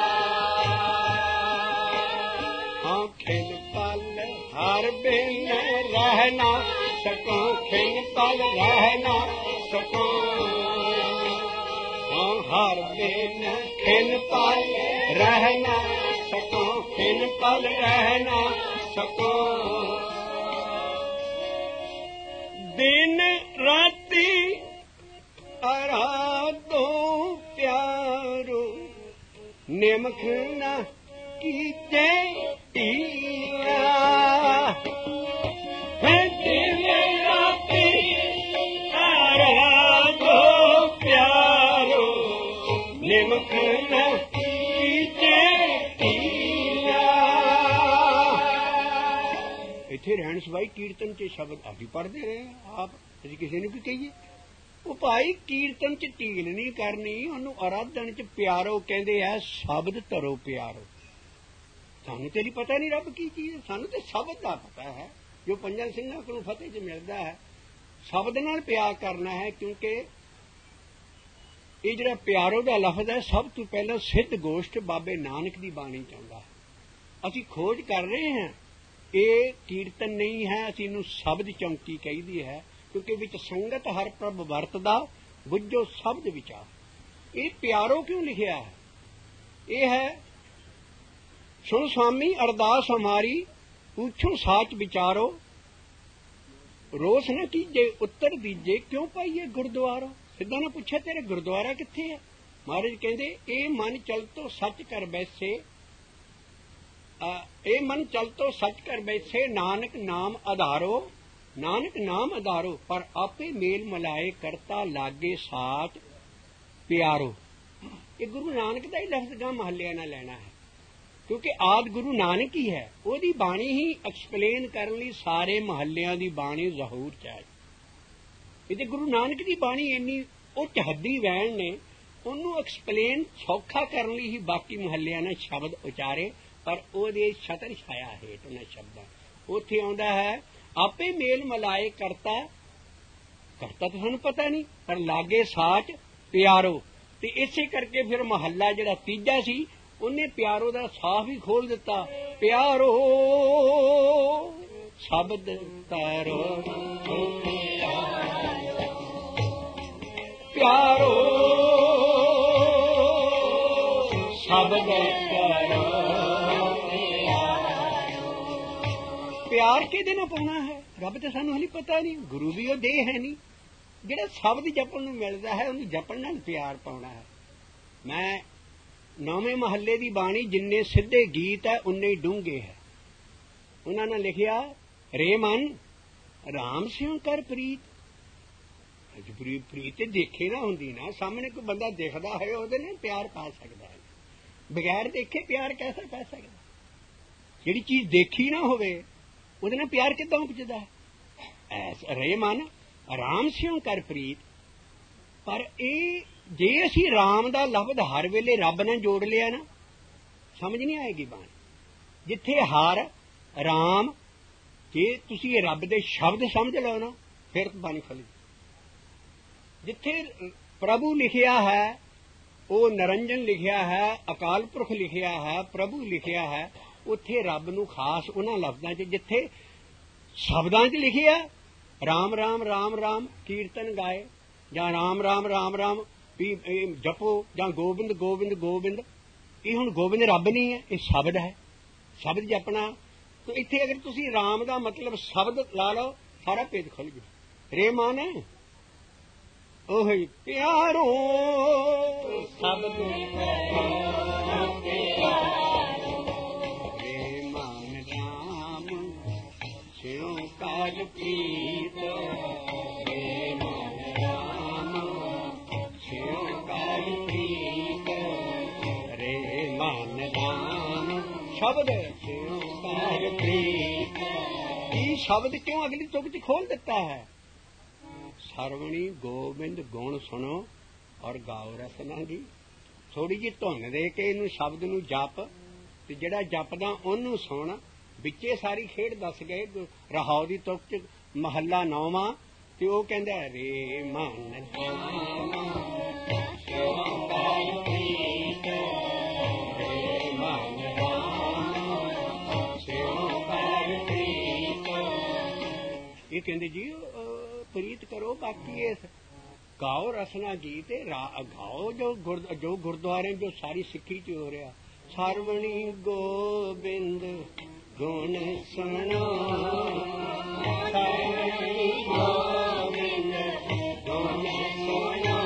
हाँ खिन पल हर बिन रहना सको, खिन पल रहना सको। हाँ हर बिन खिन पल रहना सको, खिन पल रहना सको। दिन राती आराधो प्यारो, निमख न कीजे टीला। दिन राती आराधो प्यारो, निमख न कीजे टीला। ਵੰਡ ਸਵਾਈ ਕੀਰਤਨ 'ਚ ਸ਼ਬਦ ਅਸੀਂ ਪੜ੍ਹਦੇ ਰਹੇ ਆਪ, ਅਸੀਂ ਕਿਸੇ ਨੂੰ ਕੀ ਕਹੀਏ। ਉਹ ਭਾਈ ਕੀਰਤਨ 'ਚ ਢੀਲ ਨਹੀਂ ਕਰਨੀ, ਉਹਨੂੰ ਆਰਾਧਨ 'ਚ ਪਿਆਰੋ ਕਹਿੰਦੇ ਆ, ਸ਼ਬਦ ਧਰੋ ਪਿਆਰੋ। ਸਾਨੂੰ ਤੇ ਨਹੀਂ ਪਤਾ ਨਹੀਂ ਰੱਬ ਕੀ ਚੀਜ਼, ਸਾਨੂੰ ਤੇ ਸ਼ਬਦ ਦਾ ਪਤਾ ਹੈ ਜੋ ਪੰਜਾਂ ਸਿੰਘਾਂ ਕੋਲੋਂ ਫਤਿਹ 'ਚ ਮਿਲਦਾ ਹੈ। ਸ਼ਬਦ ਨਾਲ ਪਿਆਰ ਕਰਨਾ ਹੈ, ਕਿਉਂਕਿ ਇਹ ਜਿਹੜਾ ਪਿਆਰੋ ਦਾ ਲਫ਼ਜ਼ ਹੈ ਸਭ ਤੋਂ ਪਹਿਲਾਂ ਸਿੱਧ ਗੋਸ਼ਟ ਬਾਬੇ ਨਾਨਕ ਦੀ ਬਾਣੀ ਚਾਹੁੰਦਾ ਹੈ। ਅਸੀਂ ਖੋਜ ਕਰ ਰਹੇ ਹਾਂ, ਇਹ ਕੀਰਤਨ ਨਹੀਂ ਹੈ, ਅਸੀਂ ਇਹਨੂੰ ਸ਼ਬਦ ਚੌਂਕੀ ਕਹੀਦੀ ਹੈ, ਕਿਉਂਕਿ ਵਿੱਚ ਸੰਗਤ ਹਰ ਪ੍ਰਭ ਵਰਤਦਾ ਬੁੱਝੋ ਸ਼ਬਦ ਵਿਚਾਰ। ਇਹ ਪਿਆਰੋ ਕਿਉਂ ਲਿਖਿਆ ਹੈ? ਇਹ ਹੈ ਸੁਣ ਸੁਆਮੀ ਅਰਦਾਸ ਹਮਾਰੀ, ਪੁੱਛੋ ਸਾਚ ਵਿਚਾਰੋ, ਰੋਸ ਨਾ ਕੀਜੇ ਉੱਤਰ ਦੀਜੇ, ਕਿਉਂ ਪਾਈਏ ਗੁਰਦੁਆਰੋ। ਸਿੱਧਾ ਨਾ ਪੁੱਛਿਆ ਤੇਰੇ ਗੁਰਦੁਆਰਾ ਕਿੱਥੇ ਹੈ। ਮਹਾਰਾਜ ਕਹਿੰਦੇ ਇਹ ਮਨ ਚਲ ਤੋ ਸੱਚ ਕਰ ਬੈਸੇ, ਇਹ ਮਨ ਚਲ ਤੋ ਸੱਚ ਕਰ ਬੈਸੇ, ਨਾਨਕ ਨਾਮ ਆਧਾਰੋ, ਨਾਨਕ ਨਾਮ ਆਧਾਰੋ, ਪਰ ਆਪੇ ਮੇਲ ਮਲਾਏ ਕਰਤਾ ਲਾਗੇ ਸਾਚ ਪਿਆਰੋ। ਇਹ ਗੁਰੂ ਨਾਨਕ ਦਾ ਹੀ ਲਫ਼ਜ਼ ਗਾ ਮਹੱਲਿਆਂ ਨਾਲ ਲੈਣਾ ਹੈ, ਕਿਉਂਕਿ ਆਦਿ ਗੁਰੂ ਨਾਨਕ ਹੀ ਹੈ। ਉਹਦੀ ਬਾਣੀ ਹੀ ਐਕਸਪਲੇਨ ਕਰਨ ਲਈ ਸਾਰੇ ਮਹੱਲਿਆਂ ਦੀ ਬਾਣੀ ਜ਼ਹੂਰ ਚਾਹੀ। ਇਹਦੇ ਗੁਰੂ ਨਾਨਕ ਦੀ ਬਾਣੀ ਇੰਨੀ ਉੱਚ ਹੱਦੀ ਵੈਣ ਨੇ, ਉਹਨੂੰ ਐਕਸਪਲੇਨ ਸੌਖਾ ਕਰਨ ਲਈ ਹੀ ਬਾਕੀ ਮਹੱਲਿਆਂ ਨੇ ਸ਼ਬਦ ਉਚਾਰੇ, ਪਰ ਉਹਦੇ ਛਤਰ ਛਾਇਆ ਹੇਠ ਉਹਨਾਂ ਸ਼ਬਦਾਂ ਉੱਥੇ ਆਉਂਦਾ ਹੈ ਆਪੇ ਮੇਲ ਮਲਾਏ ਕਰਤਾ। ਕਰਤਾ ਤਾਂ ਸਾਨੂੰ ਪਤਾ ਨਹੀਂ, ਪਰ ਲਾਗੇ ਸਾਚ ਪਿਆਰੋ। ਤੇ ਇਸੇ ਕਰਕੇ ਫਿਰ ਮਹੱਲਾ ਜਿਹੜਾ ਤੀਜਾ ਸੀ ਉਹਨੇ ਪਿਆਰੋ ਦਾ ਸਾਹ ਵੀ ਖੋਲ ਦਿੱਤਾ। ਪਿਆਰੋ ਸ਼ਬਦ ਕਰੋ, ਪਿਆਰੋ ਸ਼ਬਦ ਕਰੋ। ਪਿਆਰ ਕਿਹਦੇ ਨਾਲ ਪਾਉਣਾ ਹੈ? ਰੱਬ ਤੇ ਸਾਨੂੰ ਹਾਲੇ ਪਤਾ ਨਹੀਂ, ਗੁਰੂ ਵੀ ਉਹ ਦੇ ਹੈ ਨਹੀਂ। ਜਿਹੜਾ ਸ਼ਬਦ ਜਪਣ ਨੂੰ ਮਿਲਦਾ ਹੈ ਉਹਨੂੰ ਜਪਣ ਨਾਲ ਪਿਆਰ ਪਾਉਣਾ ਹੈ। ਮੈਂ 9ਵੇਂ ਮਹੱਲੇ ਦੀ ਬਾਣੀ ਜਿੰਨੇ ਸਿੱਧੇ ਗੀਤ ਹੈ ਉਨੇ ਹੀ ਡੂੰਘੇ ਹੈ। ਉਹਨਾਂ ਨੇ ਲਿਖਿਆ ਰੇ ਮਨ ਰਾਮ ਸਿਉ ਕਰ ਪ੍ਰੀਤ। ਪ੍ਰੀਤ ਤੇ ਦੇਖੇ ਨਾ ਹੁੰਦੀ ਨਾ, ਸਾਹਮਣੇ ਕੋਈ ਬੰਦਾ ਦਿਖਦਾ ਹੈ ਉਹਦੇ ਨਾਲ ਪਿਆਰ ਪਾ ਸਕਦਾ ਹੈ, ਬਗੈਰ ਦੇਖੇ ਪਿਆਰ ਕੈਸਾ ਪੈ ਸਕਦਾ? ਜਿਹੜੀ ਚੀਜ਼ ਦੇਖੀ ਨਾ ਹੋਵੇ ਉਹਦੇ ਨਾਲ ਪਿਆਰ ਕਿੱਦਾਂ ਉਪਜਦਾ ਹੈ? ਰੇ ਮਨ ਰਾਮ ਸਿਉ ਕਰ ਪ੍ਰੀਤ। ਪਰ ਇਹ ਜੇ ਅਸੀਂ ਰਾਮ ਦਾ ਲਫ਼ਜ਼ ਹਰ ਵੇਲੇ ਰੱਬ ਨਾਲ ਜੋੜ ਲਿਆ ਨਾ, ਸਮਝ ਨਹੀਂ ਆਏਗੀ ਬਾਣੀ। ਜਿੱਥੇ ਹਰ ਰਾਮ, ਜੇ ਤੁਸੀਂ ਇਹ ਰੱਬ ਦੇ ਸ਼ਬਦ ਸਮਝ ਲਓ ਨਾ, ਫਿਰ ਬਾਣੀ ਖੁੱਲ੍ਹ। ਜਿੱਥੇ ਪ੍ਰਭੂ ਲਿਖਿਆ ਹੈ, ਉਹ ਨਿਰੰਜਨ ਲਿਖਿਆ ਹੈ, ਅਕਾਲ ਪੁਰਖ ਲਿਖਿਆ ਹੈ, ਪ੍ਰਭੂ ਲਿਖਿਆ ਹੈ, ਉੱਥੇ ਰੱਬ ਨੂੰ ਖਾਸ ਉਹਨਾਂ ਲਫ਼ਜ਼ਾਂ 'ਚ ਜਿੱਥੇ ਸ਼ਬਦਾਂ 'ਚ ਲਿਖਿਆ ਰਾਮ ਰਾਮ ਰਾਮ ਰਾਮ ਕੀਰਤਨ ਗਾਏ, ਜਾਂ ਰਾਮ ਰਾਮ ਰਾਮ ਰਾਮ ਵੀ ਜਪੋ, ਜਾਂ ਗੋਬਿੰਦ ਗੋਬਿੰਦ ਗੋਬਿੰਦ। ਇਹ ਹੁਣ ਗੋਬਿੰਦ ਰੱਬ ਨਹੀਂ ਹੈ, ਇਹ ਸ਼ਬਦ ਹੈ, ਸ਼ਬਦ ਜਪਣਾ। ਤਾਂ ਇੱਥੇ ਅਗਰ ਤੁਸੀਂ ਰਾਮ ਦਾ ਮਤਲਬ ਸ਼ਬਦ ਲਾ ਲਓ, ਸਾਰਾ ਭੇਦ ਖੁੱਲ੍ਹ ਗਿਆ। ਰੇ ਮਨ ਉਹ ਪਿਆਰੋ ਸ਼ਬਦ ਕਰ ਪ੍ਰੀਤ, ਰੇ ਮਨ ਰਾਮ ਸਿਉ ਕਰ ਪ੍ਰੀਤ, ਰੇ ਮਨ ਰਾਮ ਸ਼ਬਦ ਸਿਉ ਕਰ ਪ੍ਰੀਤ। ਇਹ ਸ਼ਬਦ ਕਿਉਂ ਅਗਲੀ ਤੁਕ 'ਚ ਖੋਲ ਦਿੱਤਾ ਹੈ? ਸਰਵਣੀ ਗੋਬਿੰਦ ਗੁਣ ਸੁਣੋ ਔਰ ਗਾਓ ਰਸਨਾ ਦੀ। ਥੋੜੀ ਜਿਹੀ ਧੁਨ ਦੇ ਕੇ ਇਹਨੂੰ ਸ਼ਬਦ ਨੂੰ ਜਪ, ਤੇ ਜਿਹੜਾ ਜਪਦਾ ਉਹਨੂੰ ਸੁਣ। ਵਿੱਚੇ ਸਾਰੀ ਖੇਡ ਦੱਸ ਗਏ ਰਹਾਉ ਦੀ ਤੁਕ 'ਚ ਮਹੱਲਾ 9ਵਾਂ, ਤੇ ਉਹ ਕਹਿੰਦਾ ਰੇ ਮਨ ਇਹ ਕਹਿੰਦੇ ਜੀ ਪ੍ਰੀਤ ਕਰੋ, ਬਾਕੀ ਇਸ ਗਾਓ ਰਸਨਾ ਗੀਤ ਗਾਓ ਜੋ ਗੁਰਦੁਆਰੇ ਜੋ ਸਾਰੀ ਸਿੱਖੀ 'ਚ ਹੋ ਰਿਹਾ। ਸਰਵਣੀ ਗੋਬਿੰਦ ਗੁਣ ਸੁਣੋ, ਸਰਵਣੀ ਗੋਬਿੰਦ ਗੁਣ ਸੁਣੋ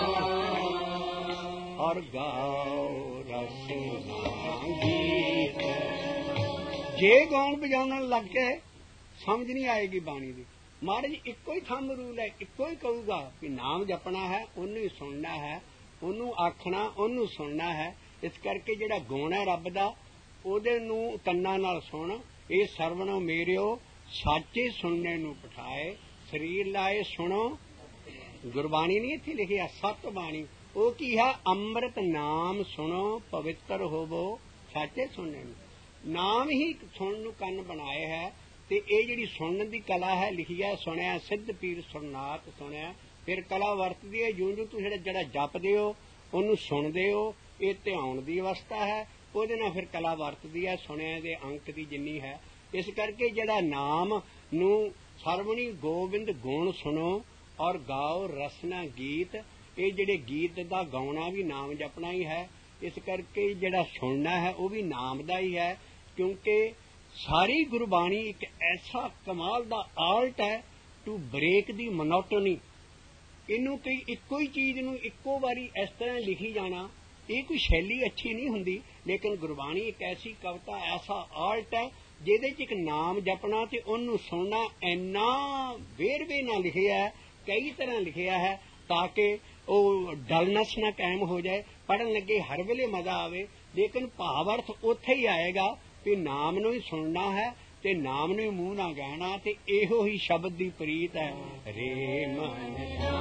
ਔਰ ਗਾਓ ਰਸਨਾ ਗੀਤ। ਜੇ ਗਾਉਣ ਵਜਾਉਣ ਲੱਗ ਕੇ ਸਮਝ ਨਹੀਂ ਆਏਗੀ ਬਾਣੀ ਦੀ। ਮਹਾਰਾਜ ਇੱਕੋ ਹੀ ਥੰਮ ਰੂਲ ਹੈ, ਇੱਕੋ ਹੀ ਕਹੂਗਾ ਕਿ ਨਾਮ ਜਪਣਾ ਹੈ, ਉਹਨੂੰ ਹੀ ਸੁਣਨਾ ਹੈ, ਉਹਨੂੰ ਆਖਣਾ, ਉਹਨੂੰ ਸੁਣਨਾ ਹੈ। ਇਸ ਕਰਕੇ ਜਿਹੜਾ ਗੁਣ ਹੈ ਰੱਬ ਦਾ, ਉਹਦੇ ਨੂੰ ਕੰਨਾਂ ਨਾਲ ਸੁਣ। ਇਹ ਸਰਵਣੋ ਮੇਰਿਓ ਸਾਚੇ ਸੁਣਨੇ ਨੂੰ ਪਠਾਏ, ਸਰੀਰ ਲਾਏ ਸੁਣੋ। ਗੁਰਬਾਣੀ ਨਹੀਂ ਇੱਥੇ ਲਿਖਿਆ, ਸਤ ਬਾਣੀ। ਉਹ ਕੀ ਹੈ? ਅੰਮ੍ਰਿਤ ਨਾਮ ਸੁਣੋ, ਪਵਿੱਤਰ ਹੋਵੋ। ਸਾਚੇ ਸੁਣਨੇ ਨੂੰ ਨਾਮ ਹੀ ਸੁਣਨ ਨੂੰ ਕੰਨ ਬਣਾਏ ਹੈ। ਤੇ ਇਹ ਜਿਹੜੀ ਸੁਣਨ ਦੀ ਕਲਾ ਹੈ, ਲਿਖੀ ਹੈ, ਸੁਣਿਆ ਸਿੱਧ ਪੀਰ ਸੁਰਨਾਥ ਸੁਣਿਆ। ਫਿਰ ਕਲਾ ਵਰਤਦੀ ਹੈ, ਜਿਉਂ ਤੁਸੀਂ ਜਿਹੜਾ ਜਪਦੇ ਹੋ ਉਹਨੂੰ ਸੁਣਦੇ ਹੋ, ਇਹ ਧਿਆਨ ਦੀ ਅਵਸਥਾ ਹੈ। ਉਹਦੇ ਨਾਲ ਫਿਰ ਕਲਾ ਵਰਤਦੀ ਹੈ, ਸੁਣਿਆ ਦੇ ਅੰਕ ਦੀ ਜਿੰਨੀ ਹੈ। ਇਸ ਕਰਕੇ ਜਿਹੜਾ ਨਾਮ ਨੂੰ ਸਰਵਣੀ ਗੋਬਿੰਦ ਗੁਣ ਸੁਣੋ ਔਰ ਗਾਓ ਰਸਨਾ ਗੀਤ। ਇਹ ਜਿਹੜੇ ਗੀਤ ਦਾ ਗਾਉਣਾ ਵੀ ਨਾਮ ਜਪਣਾ ਹੀ ਹੈ। ਇਸ ਕਰਕੇ ਜਿਹੜਾ ਸੁਣਨਾ ਹੈ ਉਹ ਵੀ ਨਾਮ ਦਾ ਹੀ ਹੈ, ਕਿਉਂਕਿ ਸਾਰੀ ਗੁਰਬਾਣੀ ਇੱਕ ਐਸਾ ਕਮਾਲ ਦਾ ਆਰਟ ਹੈ ਟੂ ਬ੍ਰੇਕ ਦੀ ਮੋਨੋਟੋਨੀ। ਇਹਨੂੰ ਕਈ ਇੱਕੋ ਹੀ ਚੀਜ਼ ਨੂੰ ਇੱਕੋ ਵਾਰੀ ਇਸ ਤਰ੍ਹਾਂ ਲਿਖੀ ਜਾਣਾ, ਇਹ ਕੋਈ ਸ਼ੈਲੀ ਅੱਛੀ ਨਹੀਂ ਹੁੰਦੀ। ਲੇਕਿਨ ਗੁਰਬਾਣੀ ਇੱਕ ਐਸੀ ਕਵਿਤਾ, ਐਸਾ ਆਰਟ ਹੈ ਜਿਹਦੇ 'ਚ ਇੱਕ ਨਾਮ ਜਪਣਾ ਤੇ ਉਹਨੂੰ ਸੁਣਨਾ ਇੰਨਾ ਵੇਰਵੇ ਨਾਲ ਲਿਖਿਆ ਹੈ, ਕਈ ਤਰ੍ਹਾਂ ਲਿਖਿਆ ਹੈ, ਤਾਂ ਕਿ ਉਹ ਡਲਨੈਸ ਨਾ ਕਾਇਮ ਹੋ ਜਾਏ, ਪੜ੍ਹਨ ਲੱਗੇ ਹਰ ਵੇਲੇ ਮਜ਼ਾ ਆਵੇ। ਲੇਕਿਨ ਭਾਵ ਅਰਥ ਉੱਥੇ ਹੀ ਆਏਗਾ ਵੀ ਨਾਮ ਨੂੰ ਹੀ ਸੁਣਨਾ ਹੈ ਤੇ ਨਾਮ ਨੂੰ ਹੀ ਮੂੰਹ ਨਾਲ ਗਾਣਾ, ਤੇ ਇਹੋ ਹੀ ਸ਼ਬਦ ਦੀ ਪ੍ਰੀਤ ਹੈ। ਰੇ ਮਨ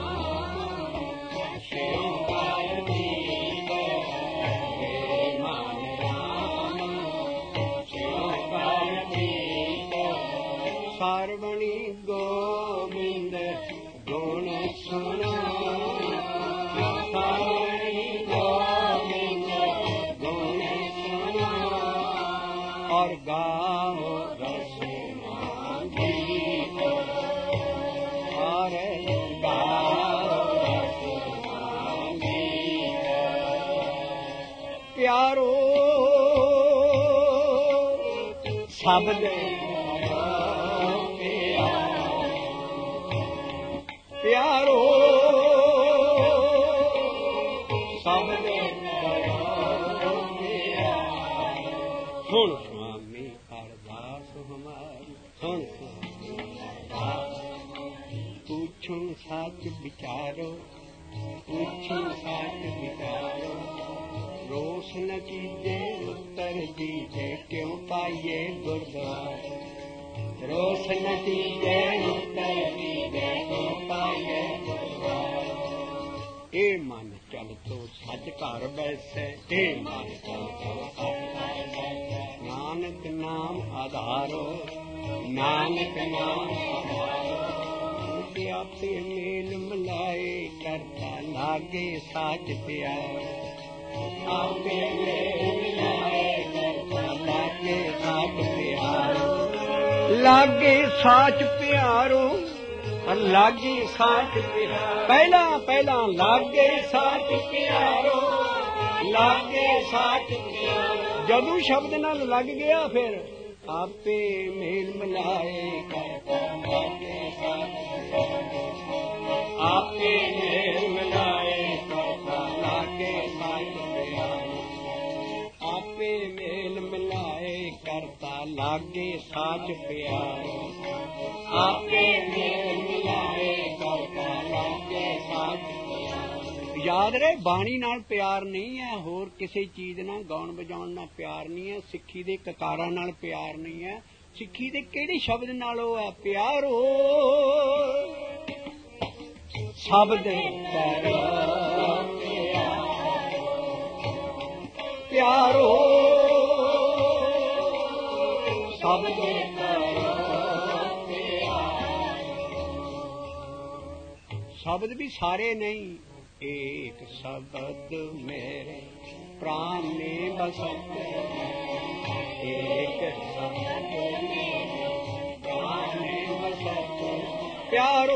ਸਰਵਣੀ ਗੋਬਿੰਦ ਗੁਣ ਸੁਣੋ, ਸਰਵਣੀ ਗੋਬਿੰਦ ਗੁਣ ਸੁਣੋ ਔਰ ਗਾਓ ਰਸਨਾ ਗੀਤ, ਔਰ ਗਾਓ ਰਸਨਾ ਗੀਤ। ਪਿਆਰੋ ਸ਼ਬਦ ਪਿਆਰੋ ਸ਼ਬਦ ਸੁਣ ਸੁਆਮੀ ਅਰਦਾਸ ਹਮਾਰੀ, ਸੁਣ ਸੁਆਮੀ ਅਰਦਾਸ। ਪੁੱਛੋ ਸੱਚ ਵਿਚਾਰੋ, ਪੁੱਛੋ ਸੱਚ ਵਿਚਾਰੋ। ਰੋਸ ਨ ਕੀਜੇ ਉੱਤਰ ਦੀਜੇ, ਕਿਉਂ ਪਾਈਏ ਗੁਰਦੁਆਰੇ। ਰੋਸ ਨ ਕੀਜੇ ਉੱਤਰ ਦੀਜੇ, ਕਿਉਂ ਪਾਈਏ ਗੁਰਦੁਆਰੇ। ਇਹ ਮਨ ਚਲ ਤੋ ਸੱਚ ਘਰ ਬੈਸੈ, ਇਹ ਮਨ ਚਲ ਤੋ ਸੱਚ ਘਰ ਬੈਸੈ। ਨਾਨਕ ਨਾਮ ਆਧਾਰੋ, ਨਾਨਕ ਨਾਮ ਆਧਾਰੋ। ਤੇ ਆਪੇ ਮੇਲ ਮਿਲਾਏ ਕਰਤਾ ਲਾਗੇ ਸਾਚ ਪਿਆਰ। ਆਪੇ ਮੇਲ ਮਿਲਾਏ ਕਰਤਾ ਲਾਗੇ ਸਾਚ ਪਿਆਰ। ਲਾਗੇ ਸਾਚ ਪਿਆਰੋ, ਲਾਗੇ ਸਾਚ ਪਿਆਰੋ। ਪਹਿਲਾਂ ਲਾਗੇ ਸਾਚ ਪਿਆਰੋ, ਲਾਗੇ ਸਾਚ ਪਿਆਰੋ। ਜਦੋਂ ਸ਼ਬਦ ਨਾਲ ਲੱਗ ਗਿਆ ਫਿਰ ਆਪੇ ਮੇਲ ਮਿਲਾਏ ਕਰਤਾ ਲਾਗੇ ਸਾਚ ਪਿਆਰੋ। ਆਪੇ ਮੇਲ ਮਿਲਾਏ ਕਰਤਾ ਲਾਗੇ ਸਾਚ ਪਿਆਰੋ। ਆਪੇ ਮੇਲ ਮਿਲਾਏ ਕਰਤਾ ਲਾਗੇ ਸਾਚ ਪਿਆਰੋ। ਆਪੇ ਮੇਲ ਮਿਲਾਏ ਕਰਤਾ ਲਾਗੇ ਸਾਚ ਪਿਆਰੋ। ਯਾਦ ਰਹੇ, ਬਾਣੀ ਨਾਲ ਪਿਆਰ ਨਹੀਂ ਹੈ, ਹੋਰ ਕਿਸੇ ਚੀਜ਼ ਨਾਲ, ਗਾਉਣ ਵਜਾਉਣ ਨਾਲ ਪਿਆਰ ਨਹੀਂ ਹੈ, ਸਿੱਖੀ ਦੇ ਕਕਾਰਾਂ ਨਾਲ ਪਿਆਰ ਨਹੀਂ ਹੈ। ਸਿੱਖੀ ਦੇ ਕਿਹੜੇ ਸ਼ਬਦ ਨਾਲ ਉਹ ਹੈ? ਪਿਆਰੋ ਸ਼ਬਦ ਕਰੋ ਪਿਆਰੋ, ਸ਼ਬਦ ਕਰੋ ਪਿਆਰ। ਸ਼ਬਦ ਵੀ ਸਾਰੇ ਨਹੀਂ, ਏਕ ਸ਼ਬਦ ਮੇਰੇ ਪ੍ਰਾਨ ਨੇ ਬਸਤ। ਏਕ ਸ਼ਬਦ ਮੇਰੇ ਪ੍ਰਾਨ ਨੇ ਬਸਤ। ਪਿਆਰੋ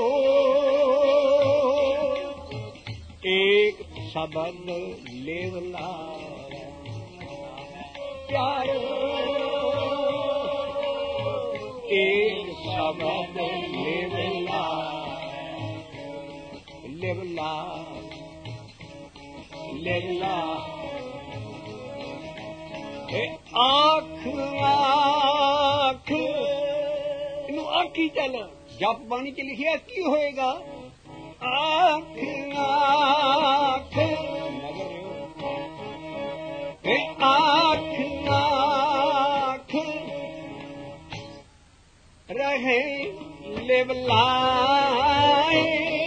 ਏਕ ਸ਼ਬਦ ਲੇਵ ਲਾਇਆ। ਪਿਆਰੋ ਏਕ ਸ਼ਬਦ ਲੇਵ ਲਾਇਆ। ਲਿਵ ਲਾ ਲਿਵ ਲਾ। ਆਖ ਆਖ, ਇਹਨੂੰ ਆਖੀ ਚੱਲ। ਜਪ ਬਾਣੀ ਚ ਲਿਖਿਆ ਕੀ ਹੋਏਗਾ? ਆਖ ਆਖ ਆਖ ਆਖ ਰਹੇ ਲਿਵ ਲਾਏ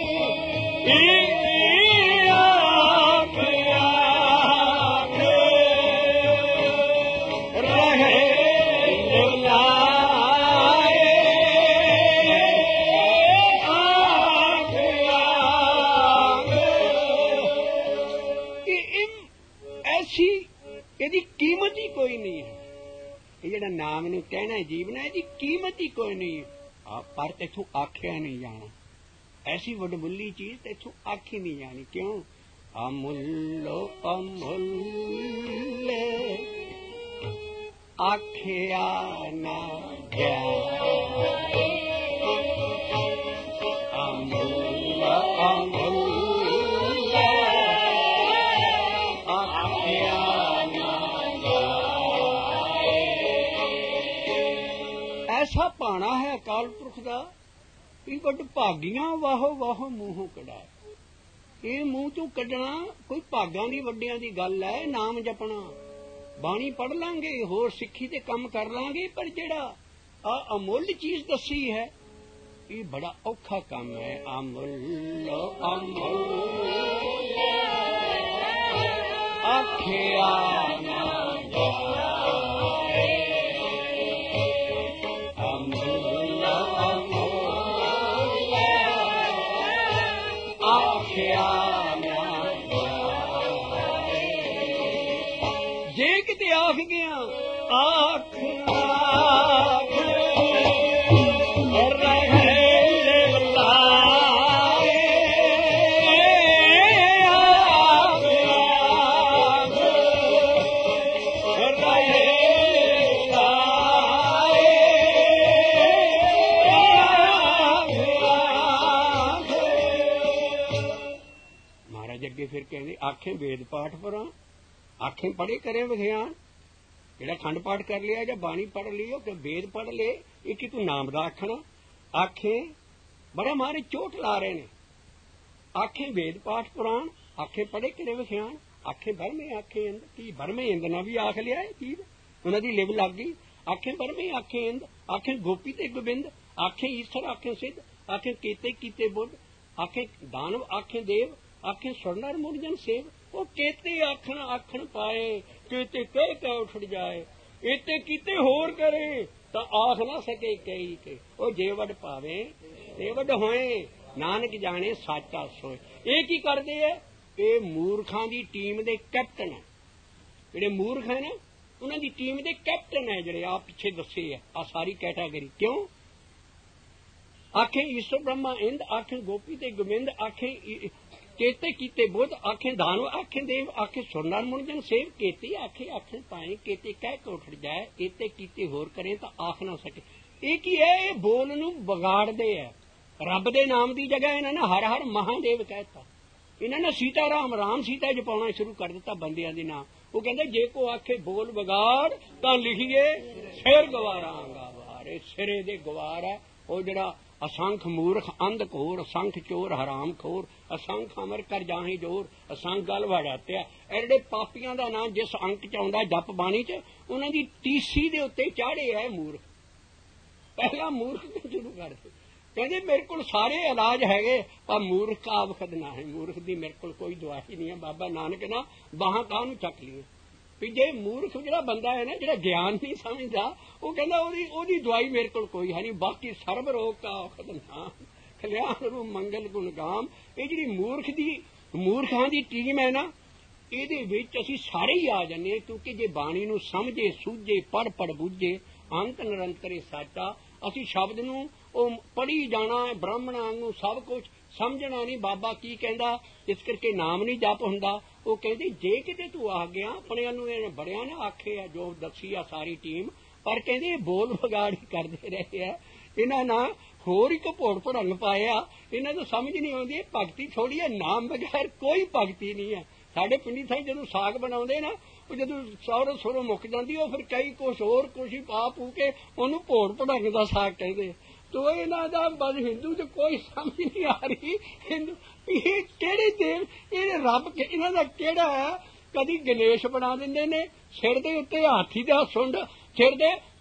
ਇਹਦੀ ਕੀਮਤ ਹੀ ਕੋਈ ਨਹੀਂ ਹੈ। ਇਹ ਜਿਹੜਾ ਨਾਮ ਨੂੰ ਕਹਿਣਾ ਜੀਵਨ ਹੈ, ਇਹਦੀ ਕੀਮਤ ਹੀ ਕੋਈ ਨਹੀਂ ਹੈ। ਪਰ ਤੈਥੋਂ ਆਖਿਆ ਨਹੀਂ ਜਾਣਾ। ਐਸੀ ਵਡਮੁੱਲੀ ਚੀਜ਼ ਤੈਥੋਂ ਆਖੀ ਨਹੀਂ ਜਾਣੀ। ਕਿਉਂ? ਅਮੁੱਲੋ ਅਮੁੱਲ ਆਖਿਆ ਨਾ ਜਾਏ, ਅਮੁੱਲ ਅਮੁੱਲ ਐਸਾ ਭਾਣਾ ਹੈ ਅਕਾਲ ਪੁਰਖ ਦਾ ਵੀ ਵੱਡ ਭਾਗੀਆਂ ਵਾਹੋ ਵਾਹੋ ਮੂੰਹੋਂ ਕਢਾਏ। ਇਹ ਮੂੰਹ ਤੋਂ ਕੱਢਣਾ ਕੋਈ ਭਾਗਾਂ ਦੀ ਵੱਡਿਆਂ ਦੀ ਗੱਲ ਹੈ। ਨਾਮ ਜਪਣਾ, ਬਾਣੀ ਪੜ੍ਹ ਲਾਂਗੇ, ਹੋਰ ਸਿੱਖੀ ਤੇ ਕੰਮ ਕਰ ਲਾਂਗੇ, ਪਰ ਜਿਹੜਾ ਆ ਅਮੁੱਲ ਚੀਜ਼ ਦੱਸੀ ਹੈ ਇਹ ਬੜਾ ਔਖਾ ਕੰਮ ਹੈ। ਅਮੁੱਲ ਅਮੁੱਲ ਆਖਿਆ ਨਾ ਜਾਏ, ਅਮੁੱਲ ਅਮੁੱਲ ਆਖਿਆ ਨਾ ਜਾਏ। ਜੇ ਕਿਤੇ ਆਖ ਗਿਆ ਆਖ ਆਖ ਫਿਰ ਕਹਿੰਦੇ ਆਖੇ ਵੇਦ ਪਾਠ ਪਰਾਂ, ਆਖੇ ਪੜ੍ਹੇ ਕਰੇ ਵਿਖਿਆਨ। ਜਿਹੜਾ ਖੰਡ ਪਾਠ ਕਰ ਲਿਆ ਜਾਂ ਬਾਣੀ ਪੜ੍ਹ ਲਈ, ਉਹ ਵੇਦ ਪੜ੍ਹ ਲਏ, ਇੱਕ ਹੀ ਤੂੰ ਨਾਮ ਦਾ ਆਖਣਾ। ਆਖੇ ਬੜਾ ਮਾਰੇ ਚੋਟ ਲਾ ਰਹੇ ਨੇ। ਆਖੇ ਵੇਦ ਪਾਠ ਪੁਰਾਣ, ਆਖੇ ਪੜ੍ਹੇ ਕਰੇ ਵਿਖਿਆਨ। ਆਖੇ ਬਰਮੇ ਆਖੇ ਇੰਦ, ਕੀ ਬਰਮੇ ਇੰਦ ਨਾ ਵੀ ਆਖ ਲਿਆ ਕੀ ਉਹਨਾਂ ਦੀ ਲਿਵ ਲੱਗ ਗਈ। ਆਖੇ ਬਰਮੇ ਆਖੇ ਇੰਦ, ਆਖੇ ਗੋਪੀ ਤੇ ਗੋਬਿੰਦ, ਆਖੇ ਈਸ਼ਰ ਆਖੇ ਸਿੱਧ, ਆਖੇ ਕੀਤੇ ਕੀਤੇ ਬੁੱਧ, ਆਖੇ ਦਾਨਵ ਆਖੇ ਦੇਵ, ਆਖੇ ਸੁਰਨਰ ਮੁਰਜਨ ਸੇਵ। ਉਹ ਕੀਤੇ ਆਖਣ ਆਖਣ ਪਾਏ, ਕੀਤੇ ਕਹਿ ਕੇ ਉੱਠ ਜਾਏ। ਇਤੇ ਕੀਤੇ ਹੋਰ ਕਰੇ ਤਾਂ ਆਖ ਨਾ ਸਕੇ ਕਈ ਕੇ। ਉਹ ਜੇ ਵੱਡ ਪਾਵੇ ਤੇ ਵੱਡ ਹੋਏ, ਨਾਨਕ ਜਾਣੇ ਸਾਚਾ ਸੋਏ। ਇਹ ਕੀ ਕਰਦੇ ਹੈ? ਇਹ ਮੂਰਖਾਂ ਦੀ ਟੀਮ ਦੇ ਕੈਪਟਨ ਹੈ। ਜਿਹੜੇ ਮੂਰਖ ਹੈ ਨਾ, ਉਹਨਾਂ ਦੀ ਟੀਮ ਦੇ ਕੈਪਟਨ ਹੈ ਜਿਹੜੇ ਆ ਪਿੱਛੇ ਦੱਸੇ ਆ, ਆ ਸਾਰੀ ਕੈਟਾਗਰੀ। ਕਿਉਂ? ਆਖੇ ਈਸ਼ਵਰ ਬ੍ਰਹਮਾ ਇੰਦ, ਆਖੇ ਗੋਪੀ ਤੇ ਗੋਬਿੰਦ, ਆਖੇ केते कीते बुद्ध, आखे दानव आखे देव, आखे सुरनर मुनिजन सेव। केते आखे आखे पाए, केते कह के उठ जाए, एते कीते होर करे तो आख ना सके। ये की है? ये बोल नूं बिगाड़दे है। रब दे नाम की जगह इन्हां ने हर हर महादेव कहता। इन्हां ने सीता राम राम सीता जपाउणा शुरू कर दिता बंदियां दे नाम। वो कहंदे जे को आखे बोल बिगाड़ तां लिखिए सिर गवारांगा वारे। सिरे दे गवार है वो जिहड़ा असंख मूर्ख अंध घोर, असंख चोर हराम खोर, असंख अमर कर जाही जोर, असंख गल वड़ात्या। एडे पापियां दा नाम जिस अंक च आउंदा जप बाणी च, उन्हां दी तीसी दे उत्ते चाढ़े है मूर्ख। पहला मूर्ख तो शुरू कर दे। कहंदे मेरे कोल सारे इलाज हैगे पर मूर्ख का आवखद ना है। मूर्ख दी मेरे कोल कोई दवाई नहीं है। बाबा नानक ना बाहां काहनूं चक ली भी जे मूर्ख जिहड़ा बंदा है ना, जिहड़ा ज्ञान नहीं समझदा, वो कहंदा ओदी दवाई मेरे कोल कोई है नहीं। बाकी सर्व रोग का औखद नाम, कल्याण रूप मंगल गुण गाम। ये जिहड़ी मूर्खां दी टीम है ना, ਇਹਦੇ ਵਿੱਚ ਅਸੀਂ ਸਾਰੇ ਹੀ ਆ ਜਾਂਦੇ ਹਾਂ। ਕਿਉਂਕਿ ਜੇ ਬਾਣੀ ਨੂੰ ਸਮਝੇ ਸੂਝੇ ਪੜ੍ਹ ਪੜ੍ਹ ਬੁੱਝੇ ਅੰਤ ਨਿਰੰਤਰੇ ਸਾਚਾ, ਅਸੀਂ ਸ਼ਬਦ ਨੂੰ ਉਹ ਪੜ੍ਹੀ ਜਾਣਾ ਹੈ ਬ੍ਰਾਹਮਣਾਂ ਵਾਂਗੂ ਸਭ ਕੁਝ ਸਮਝਣਾ ਨਹੀਂ। ਬਾਬਾ ਕੀ ਕਹਿੰਦਾ? ਇਸ ਕਰਕੇ ਨਾਮ ਨਹੀਂ ਜਪ ਹੁੰਦਾ। ਉਹ ਕਹਿੰਦੇ ਜੇ ਕਿਤੇ ਤੂੰ ਆ ਗਿਆ, ਆਪਣਿਆਂ ਨੂੰ ਇਹ ਬੜਿਆਂ ਨੇ ਆਖੇ ਆ ਜੋ ਦੱਸੀ ਆ ਸਾਰੀ ਟੀਮ, ਪਰ ਕਹਿੰਦੇ ਇਹ ਬੋਲ ਵਿਗਾੜ ਹੀ ਕਰਦੇ ਰਹੇ ਆ। ਇਹਨਾਂ ਨਾਲ ਹੋਰ ਇੱਕ ਭੋੜ ਭੜੰਗ ਪਾਇਆ। ਇਹਨਾਂ ਨੂੰ ਸਮਝ ਨਹੀਂ ਆਉਂਦੀ ਭਗਤੀ ਥੋੜੀ ਹੈ, ਨਾਮ ਬਗੈਰ ਕੋਈ ਭਗਤੀ ਨਹੀਂ ਹੈ। ਸਾਡੇ ਪਿੰਡੀ ਥਾਈ ਜਦੋਂ ਸਾਗ ਬਣਾਉਂਦੇ ਨਾ, ਉਹ ਜਦੋਂ ਸੌਰੋਂ ਸੁਰੋਂ ਮੁੱਕ ਜਾਂਦੀ, ਉਹ ਫਿਰ ਕਈ ਕੁਛ ਹੋਰ ਕੁਛ ਹੀ ਪਾ ਪੂ ਕੇ ਉਹਨੂੰ ਭੋੜ ਭੜੰਗ ਦਾ ਸਾਗ ਕਹਿੰਦੇ। ਤੋ ਇਹਨਾਂ ਦਾ ਬਸ ਹਿੰਦੂ ਚ ਕੋਈ ਸਮਝ ਨਹੀਂ ਆ ਰਹੀ। ਹਿੰਦੂ ਇਹ ਕਿਹੜੇ ਦੇਵ, ਇਹ ਰੱਬ ਇਹਨਾਂ ਦਾ ਕਿਹੜਾ ਹੈ? ਕਦੀ ਗਣੇਸ਼ ਬਣਾ ਦਿੰਦੇ ਨੇ, ਸਿਰ ਦੇ ਉੱਤੇ ਹਾਥੀ ਦਾ ਸੁੰਡ, ਸਿਰ ਦੇ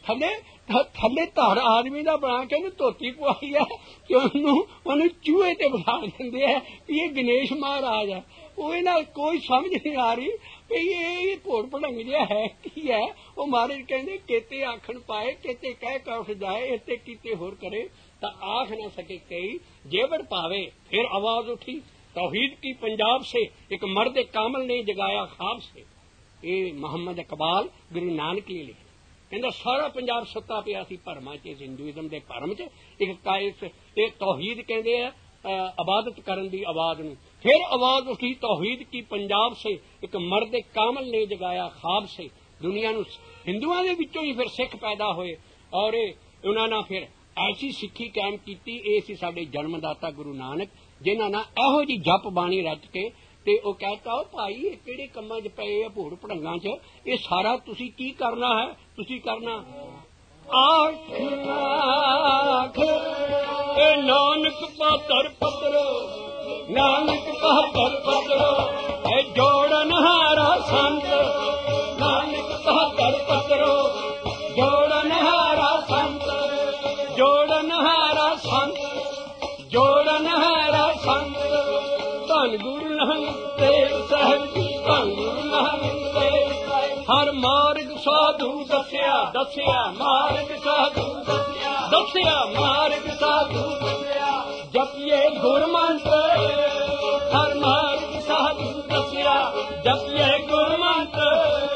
ਥੱਲੇ ਥੱਲੇ ਧੜ ਆਦਮੀ ਦਾ ਬਣਾ ਕੇ ਉਹਨੂੰ ਧੋਤੀ ਪਵਾਈ ਹੈ ਕਿ ਉਹਨੂੰ ਚੂਹੇ ਤੇ ਬਿਠਾ ਦਿੰਦੇ ਹੈ ਵੀ ਇਹ ਗਣੇਸ਼ ਮਹਾਰਾਜ ਹੈ। ਉਹਦੇ ਨਾਲ ਕੋਈ ਸਮਝ ਨਹੀਂ ਆ ਰਹੀ ਵੀ ਇਹ ਭੋੜ ਭੜੰਗ ਜਿਹਾ ਹੈ ਕੀ ਹੈ। ਉਹ ਮਹਾਰਾਜ ਕਹਿੰਦੇ ਕੇਤੇ ਆਖਣ ਪਾਏ ਕੇਤੇ ਕਹਿ ਕੇ ਉੱਠ ਜਾਏ ਇਤੇ ਕੀਤੇ ਹੋਰ ਕਰੇ ਤਾਂ आख न सके कई जेवर पावे। फिर आवाज उठी तौहीद की पंजाब से एक मर्द कामल ने जगाया ख्वाब से। ये मोहम्मद इकबाल गुरु नानक ने लिखा। कहता सारा पंजाब सुता पिया सी भरमा च हिंदुइज्म के भरम च एक तौहीद कहते हैं इबादत करन दी आवाज नूं। फिर आवाज उठी तौहीद की पंजाब से एक मर्द कामल ने जगाया ख्वाब से। दुनिया नूं हिंदुआं दे विचों ही फिर सिख पैदा होए और उन्होंने फिर ऐसी सिक्खी कायम की। ये सी साडे जन्मदाता गुरु नानक जिन्हां नाल इहो जी जप बाणी रच के ते ओ कहता ओ भाई ये किहड़े कम्मां 'च पए आ भोड़ भड़ंगां 'च ये सारा तुसीं की करना है। तुसीं करना आख लाख ए नानक पातर पतरो नानक पातर पतरो ए जोड़न हारा संत नानक पातर पतरो जोड़न हारा संत जोड़न हारा संत जोड़न हारा संत धन गुरु नानक देव साहिब धन गुरु नानक देव हर मार्ग साधु दसिया दसिया मार्ग साधु दसिया दसिया मार्ग साधु दसिया जपिए गुरमंत्र हर मार्ग साधु दसिया जपिए गुरमंत्र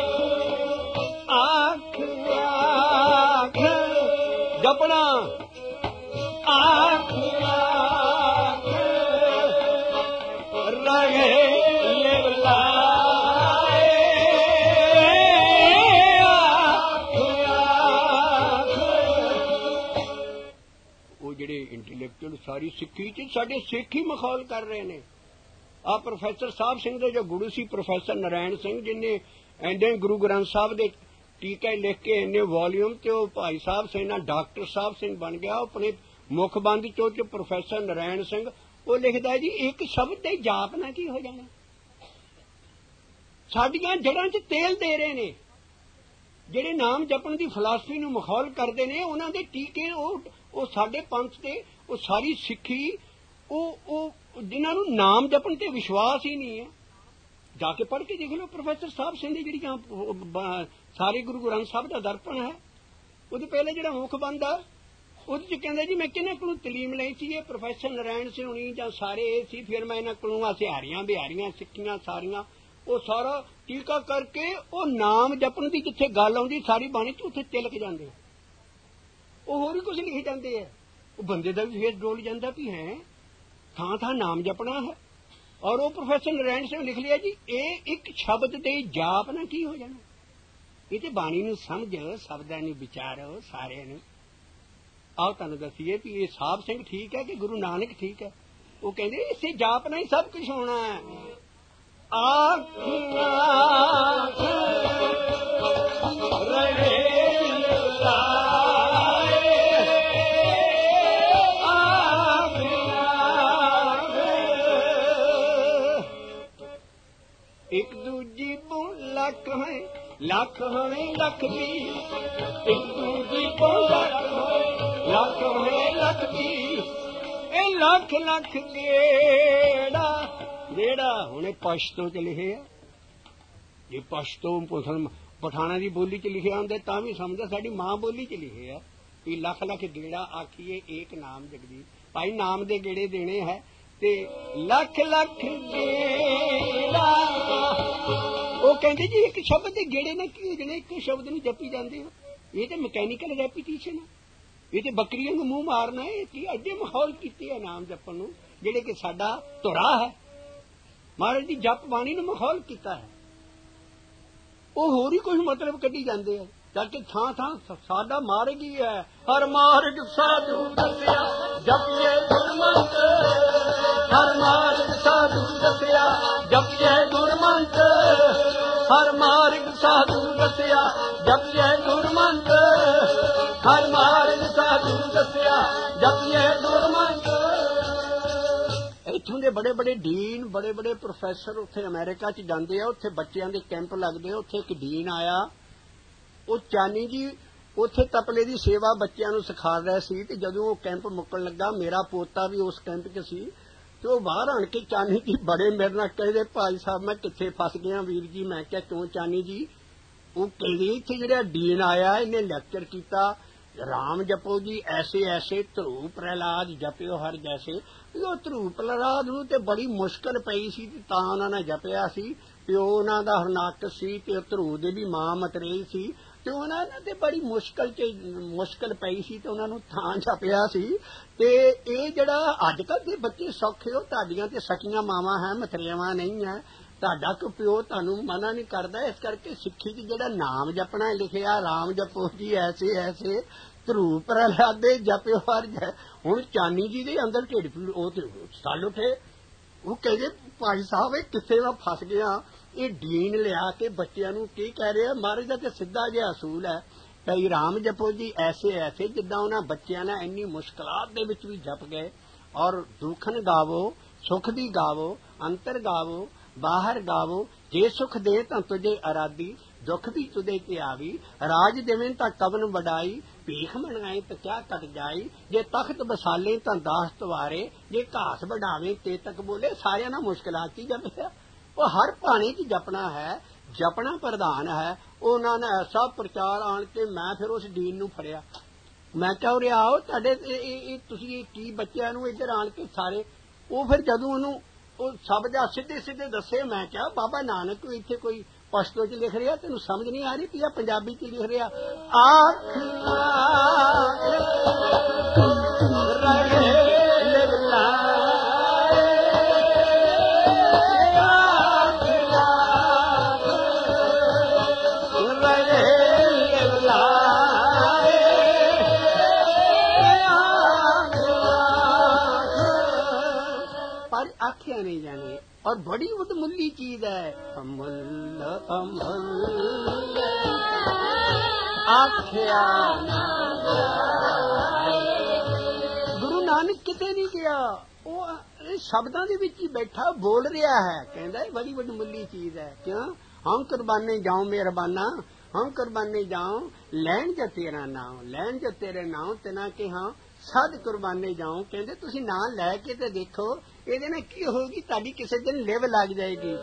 आख आख जपना आख आख रहे ये बुलाए आख आख। वो जिहड़े इंटैलेक्चुअल सारी सिक्खी च साडे सिख ही मखौल कर रहे ने। आ प्रोफैसर साहब सिंह दे जो गुरु सी प्रोफैसर नारायण सिंह जिन्हें एंडे गुरु ग्रंथ साहब दे टीका लिख के इन्ने वॉल्यूम ते भाई साहब सेना डॉक्टर साहब सिंह बन गया। अपने मुखबंद चो प्रोफैसर नारायण सिंह वो लिखता है जी एक शब्द दे जाप ना की हो जाना। साडियां जड़ां च तेल दे रहे ने जिहड़े नाम जपण दी फिलासफी नूं मखौल करदे ने उन्हां दे टीके ओ साडे पंथ ते ओ सारी सिक्खी ओ जिन्हां नूं नाम जपण ते विश्वास ही नहीं है। जाके पढ़ के देख लो प्रोफैसर साहब सिंह दी जिहड़ियां सारे गुरु ग्रंथ साहब का दर्पण है वो पहले जो मुखबंद है वो कहते जी मैं किन्ने को तलीम ली सी प्रोफैसर नारायण सिंह होनी जां सारे सी। फिर मैं इन्हां कोलों सिहारियां बिहारियां सिक्खियां सारियां वो सारा टीका करके वो नाम जपण की जिथे गल आउंदी सारी बाणी च उत्थे तिलक जांदे वो होर ही कुछ लिखी जाते हैं। वो बंदे का भी फेस डोल जाता भी है थां थां नाम जपना है। और वो प्रोफैसर नारायण सिंह लिख लिया जी ये एक शब्द दे जाप ना की हो जाना। ये तो बाणी नूं समझो शब्दां नूं विचारो सारे नूं। आओ तुहानूं दसीए भी ये साहब सिंह ठीक है कि गुरु नानक ठीक है। वो कहंदे इसे जाप ना ही सब कुछ होना है। आख आख रहे आख एक दूजी बो लख है लख होवे लख दी एक दूजी को लख होवे लख दी ए लख लख गेड़ा गेड़ा हुणे पश्तो च लिखे आ। जे पश्तो पठाना की बोली च लिखे आंदे तां भी समझो साडी मां बोली च लिखे आ भी लख लख गेड़ा आखिए एक नाम जगदी। भाई नाम दे गेड़े देने है ते लख लख गेड़ा वो कहते जी एक शब्द के गेड़े ने की जने एक शब्द नूं जपी जाते हो। ये तो मैकेनिकल रेपीटीशन है। ये तो बकरियों को मुंह मारना है कि अड्डे माहौल कीते है नाम जपण नूं जिहड़े कि साडा धुरा है। महाराज जी जप बाणी नूं माहौल कीता है वो होर ही कुछ मतलब कढ़ी जाते हैं जाके थां थां साडा मार्ग ही है। हर मार्ग साधु दसिया जपिए गुरमंत्र हर मार्ग साधु दसिया जपिए गुरमंत्र हर मार्ग साधु दसिया जपिए गुरमंत्र हर मार्ग साधु दसिया जपिए गुरमंत्र। इत्थों दे बड़े बड़े डीन बड़े बड़े प्रोफैसर उत्थे अमेरिका च जांदे आ। उत्थे बच्चियां दे कैंप लगदे आ। उत्थे एक डीन आया वो चानी जी ਉੱਥੇ ਤਪਲੇ ਦੀ ਸੇਵਾ ਬੱਚਿਆਂ ਨੂੰ ਸਿਖਾ ਰਿਹਾ ਸੀ ਤੇ ਜਦੋਂ ਉਹ ਕੈਂਪ ਮੁੱਕਣ ਲੱਗਾ, ਮੇਰਾ ਪੋਤਾ ਵੀ ਉਸ ਕੈਂਪ 'ਚ ਸੀ ਤੇ ਉਹ ਬਾਹਰ ਆਣ ਕੇ ਚਾਨੀ ਜੀ ਬੜੇ ਮੇਰੇ ਨਾਲ ਕਹਿੰਦੇ, ਭਾਈ ਸਾਹਿਬ ਮੈਂ ਕਿੱਥੇ ਫਸ ਗਿਆ ਵੀਰ ਜੀ। ਮੈਂ ਕਿਹਾ ਕਿਉਂ ਚਾਨੀ ਜੀ? ਉਹ ਕਹਿੰਦੇ ਇੱਥੇ ਜਿਹੜਾ ਡੀਨ ਆਇਆ ਇਹਨੇ ਲੈਕਚਰ ਕੀਤਾ, ਰਾਮ ਜਪੋ ਜੀ ਐਸੇ ਐਸੇ, ਧਰੂ ਪ੍ਰਹਿਲਾਦ ਜਪਿਓ ਹਰ ਜੈਸੇ। ਉਹ ਧਰੂ ਪ੍ਰਹਿਲਾਦ ਨੂੰ ਤੇ ਬੜੀ ਮੁਸ਼ਕਲ ਪਈ ਸੀ ਤੇ ਤਾਂ ਉਹਨਾਂ ਨੇ ਜਪਿਆ ਸੀ। ਪਿਓ ਉਹਨਾਂ ਦਾ ਹਰਨਾਕਸ਼ ਸੀ ਤੇ ਧਰੂ ਦੇ ਵੀ ਮਾਂ ਮਤਰੇਈ ਸੀ ਤੇ ਉਹਨਾਂ ਨੇ ਤੇ ਬੜੀ ਮੁਸ਼ਕਲ ਪਈ ਸੀ ਤੇ ਉਹਨਾਂ ਨੂੰ ਥਾਂ ਜਪਿਆ ਸੀ। ਤੇ ਇਹ ਜਿਹੜਾ ਅੱਜ ਕੱਲ੍ਹ ਦੇ ਬੱਚੇ ਸੌਖੇ ਹੋ, ਤੁਹਾਡੀਆਂ ਤੇ ਸਕੀਆਂ ਮਾਵਾਂ ਹੈ, ਮਤਰੇਵਾਂ ਨਹੀਂ ਹੈ। ਤੁਹਾਡਾ ਕੋ ਪਿਓ ਤੁਹਾਨੂੰ ਮਨਾ ਨਹੀਂ ਕਰਦਾ। ਇਸ ਕਰਕੇ ਸਿੱਖੀ 'ਚ ਜਿਹੜਾ ਨਾਮ ਜਪਣਾ ਲਿਖਿਆ, ਰਾਮ ਜਪੋ ਜੀ ਐਸੇ ਐਸੇ, ਧਰੂ ਪ੍ਰਹਿਲਾਦੇ ਜਪਿਓ ਹਰ ਜੈ। ਹੁਣ ਚਾਨੀ ਜੀ ਦੇ ਅੰਦਰ ਢਿੱਡ ਪੀੜ ਉਹ ਤੇ ਸੱਲ ਉੱਠੇ। ਉਹ ਕਹਿੰਦੇ ਭਾਈ ਸਾਹਿਬ ਇਹ ਕਿੱਥੇ ਮੈਂ ਫਸ ਗਿਆ। ਇਹ ਡੀਨ ਲਿਆ ਕੇ ਬੱਚਿਆਂ ਨੂੰ ਕੀ ਕਹਿ ਰਿਹਾ? ਮਹਾਰਾਜ ਦਾ ਤੇ ਸਿੱਧਾ ਜਿਹਾ ਅਸੂਲ ਹੈ ਭਈ ਰਾਮ ਜਪੋ ਜੀ ਐਸੇ ਐਸੇ। ਜਿੱਦਾਂ ਉਹਨਾਂ ਬੱਚਿਆਂ ਨੇ ਇੰਨੀ ਮੁਸ਼ਕਲਾਤ ਦੇ ਵਿੱਚ ਵੀ ਜਪ ਗਏ। ਔਰ ਦੁੱਖਨ ਗਾਵੋ ਸੁਖ ਦੀ ਗਾਵੋ, ਅੰਤਰ ਗਾਵੋ ਬਾਹਰ ਗਾਵੋ। ਜੇ ਸੁਖ ਦੇ ਤਾਂ ਤੁਝੇ ਅਰਾਦੀ, ਦੁੱਖ ਵੀ ਤੁਦੇ ਤੇ ਆਵੀ। ਰਾਜ ਦੇਵੇਂ ਤਾਂ ਕਵਨ ਵਡਾਈ, ਭੀਖ ਮੰਗਾਏ ਤਾਂ ਕਿਆ ਕਟ ਜਾਈ। ਜੇ ਤਖਤ ਬਸਾਲੇ ਤਾਂ ਦਾਸ ਤਵਾਰੇ, ਜੇ ਘਾਸ ਵਡਾਵੇ ਤੇ ਤੱਕ ਬੋਲੇ। ਸਾਰਿਆਂ ਨਾਲ ਮੁਸ਼ਕਲਾਂ ਕੀ ਜਪਿਆ। ਉਹ ਹਰ ਭਾਣੇ 'ਚ ਜਪਣਾ ਹੈ, ਜਪਣਾ ਪ੍ਰਧਾਨ ਹੈ। ਉਹਨਾਂ ਨੇ ਐਸਾ ਪ੍ਰਚਾਰ ਆਣ ਕੇ ਮੈਂ ਫਿਰ ਉਸ ਡੀਨ ਨੂੰ ਫੜਿਆ। ਮੈਂ ਕਿਹਾ ਉਰੇ ਆਓ, ਤੁਹਾਡੇ ਤੁਸੀਂ ਕੀ ਬੱਚਿਆਂ ਨੂੰ ਇੱਧਰ ਆਣ ਕੇ ਸਾਰੇ। ਉਹ ਫਿਰ ਜਦੋਂ ਉਹਨੂੰ ਉਹ ਸਭ ਦਾ ਸਿੱਧੇ ਸਿੱਧੇ ਦੱਸੇ। ਮੈਂ ਕਿਹਾ ਬਾਬਾ ਨਾਨਕ ਇੱਥੇ ਕੋਈ ਪਸ਼ਤੋ 'ਚ ਲਿਖ ਰਿਹਾ, ਤੈਨੂੰ ਸਮਝ ਨਹੀਂ ਆ ਰਹੀ ਵੀ ਆ ਪੰਜਾਬੀ 'ਚ ਲਿਖ ਰਿਹਾ। ਪਰ ਆਖਿਆ ਨਹੀਂ ਜਾਣੇ और बड़ी वडमुल्ली चीज है। अमल अमल आख्या गुरु नानक किते नहीं गया, वो शब्दां दे विच ही बैठा बोल रहा है। कहंदा बड़ी वडमुल्ली चीज है। क्यों? हम कुर्बाने जाऊं मेहरबाना, हम कुर्बाने जाऊं लैन जा तेरा नाम, लैन जा तेरे नाम तेना के हाँ सद कुर्बाने जाऊं। कहंदे तुसीं नाम लै के ते देखो ਇਹਦੇ ਨਾਲ ਕੀ ਹੋਊਗੀ, ਤੁਹਾਡੀ ਕਿਸੇ ਦਿਨ ਲਿਵ ਲੱਗ ਜਾਏਗੀ।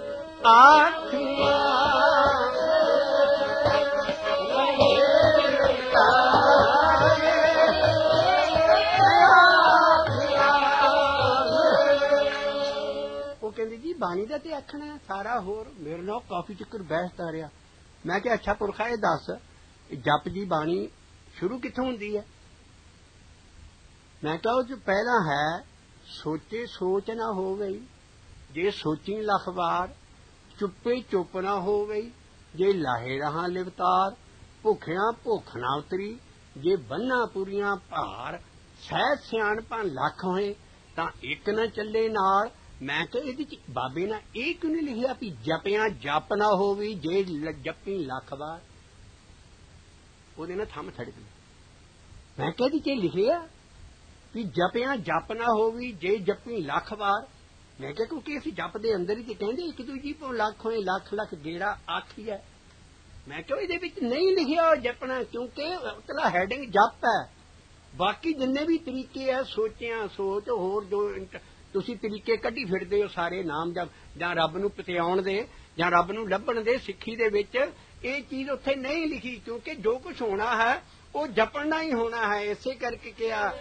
ਉਹ ਕਹਿੰਦੀ ਜੀ ਬਾਣੀ ਦਾ ਤੇ ਆਖਣਾ ਸਾਰਾ, ਹੋਰ ਮੇਰੇ ਨਾਲ ਕਾਫੀ ਚੱਕਰ ਬਹਿਸਦਾ ਰਿਹਾ। ਮੈਂ ਕਿਹਾ ਅੱਛਾ ਪੁਰਖਾ ਇਹ ਦੱਸ ਜਪ ਦੀ ਬਾਣੀ ਸ਼ੁਰੂ ਕਿੱਥੋਂ ਹੁੰਦੀ ਹੈ? ਮੈਂ ਕਿਹਾ ਉਹ 'ਚ ਪਹਿਲਾਂ ਹੈ ਸੋਚੇ ਸੋਚ ਨਾ ਹੋ ਗਈ, ਜੇ ਸੋਚੀ ਲੱਖ ਵਾਰ, ਚੁੱਪੇ ਚੁੱਪ ਨਾ ਹੋ ਗਈ, ਜੇ ਲਾਹੇ ਰਹਾ ਲਿਵਤਾਰ, ਭੁੱਖਿਆਂ ਭੁੱਖ ਨਾ ਉਤਰੀ, ਜੇ ਬੰਨਾ ਪੂਰੀਆਂ ਭਾਰ, ਸਹਿਜ ਸਿਆਣਪਾਂ ਲੱਖ ਹੋਏ ਤਾਂ ਇੱਕ ਨਾ ਚੱਲੇ ਨਾਲ। ਮੈਂ ਕਿਹਾ ਇਹਦੇ ਚ ਬਾਬੇ ਨੇ ਇਹ ਕਿਉਂ ਨਹੀਂ ਲਿਖਿਆ ਵੀ ਜਪਿਆਂ ਜਪ ਨਾ ਹੋਵੇ ਜੇ ਜਪੀ ਲੱਖ ਵਾਰ? ਉਹਦੇ ਨਾਲ ਥੰਮ ਥੜਕੀ। ਮੈਂ ਕਿਹਾ ਇਹਦੇ ਚ ਲਿਖਿਆ ਵੀ ਜਪਿਆਂ ਜਪ ਨਾ ਹੋਵੇ ਜੇ ਜਪੀ ਲੱਖ ਵਾਰ। ਮੈਂ ਕਿਹਾ ਕਿਉਂਕਿ ਅਸੀਂ ਜਪ ਦੇ ਅੰਦਰ ਹੀ ਤੇ ਕਹਿੰਦੇ ਇੱਕ ਦੂਜੀ ਤੋਂ ਲੱਖ ਹੋਏ, ਲੱਖ ਲੱਖ ਜਿਹੜਾ ਆਖੀ ਹੈ। ਮੈਂ ਕਿਹਾ ਇਹਦੇ ਵਿੱਚ ਨਹੀਂ ਲਿਖਿਆ ਜਪਣਾ, ਕਿਉਂਕਿ ਉਤਲਾ ਹੈਡਿੰਗ ਜਪ ਹੈ। ਬਾਕੀ ਜਿੰਨੇ ਵੀ ਤਰੀਕੇ ਹੈ ਸੋਚਿਆਂ ਸੋਚ, ਹੋਰ ਜੋ ਤੁਸੀਂ ਤਰੀਕੇ ਕੱਢੀ ਫਿਰਦੇ ਹੋ ਸਾਰੇ ਨਾਮ ਜਪ ਜਾਂ ਰੱਬ ਨੂੰ ਪਤਿਆਉਣ ਦੇ ਜਾਂ ਰੱਬ ਨੂੰ ਲੱਭਣ ਦੇ, ਸਿੱਖੀ ਦੇ ਵਿੱਚ ਇਹ ਚੀਜ਼ ਉੱਥੇ ਨਹੀਂ ਲਿਖੀ। ਕਿਉਂਕਿ ਜੋ ਕੁਝ ਹੋਣਾ ਹੈ ਉਹ ਜਪਣਾ ਹੀ ਹੋਣਾ ਹੈ। ਇਸੇ ਕਰਕੇ ਕਿਹਾ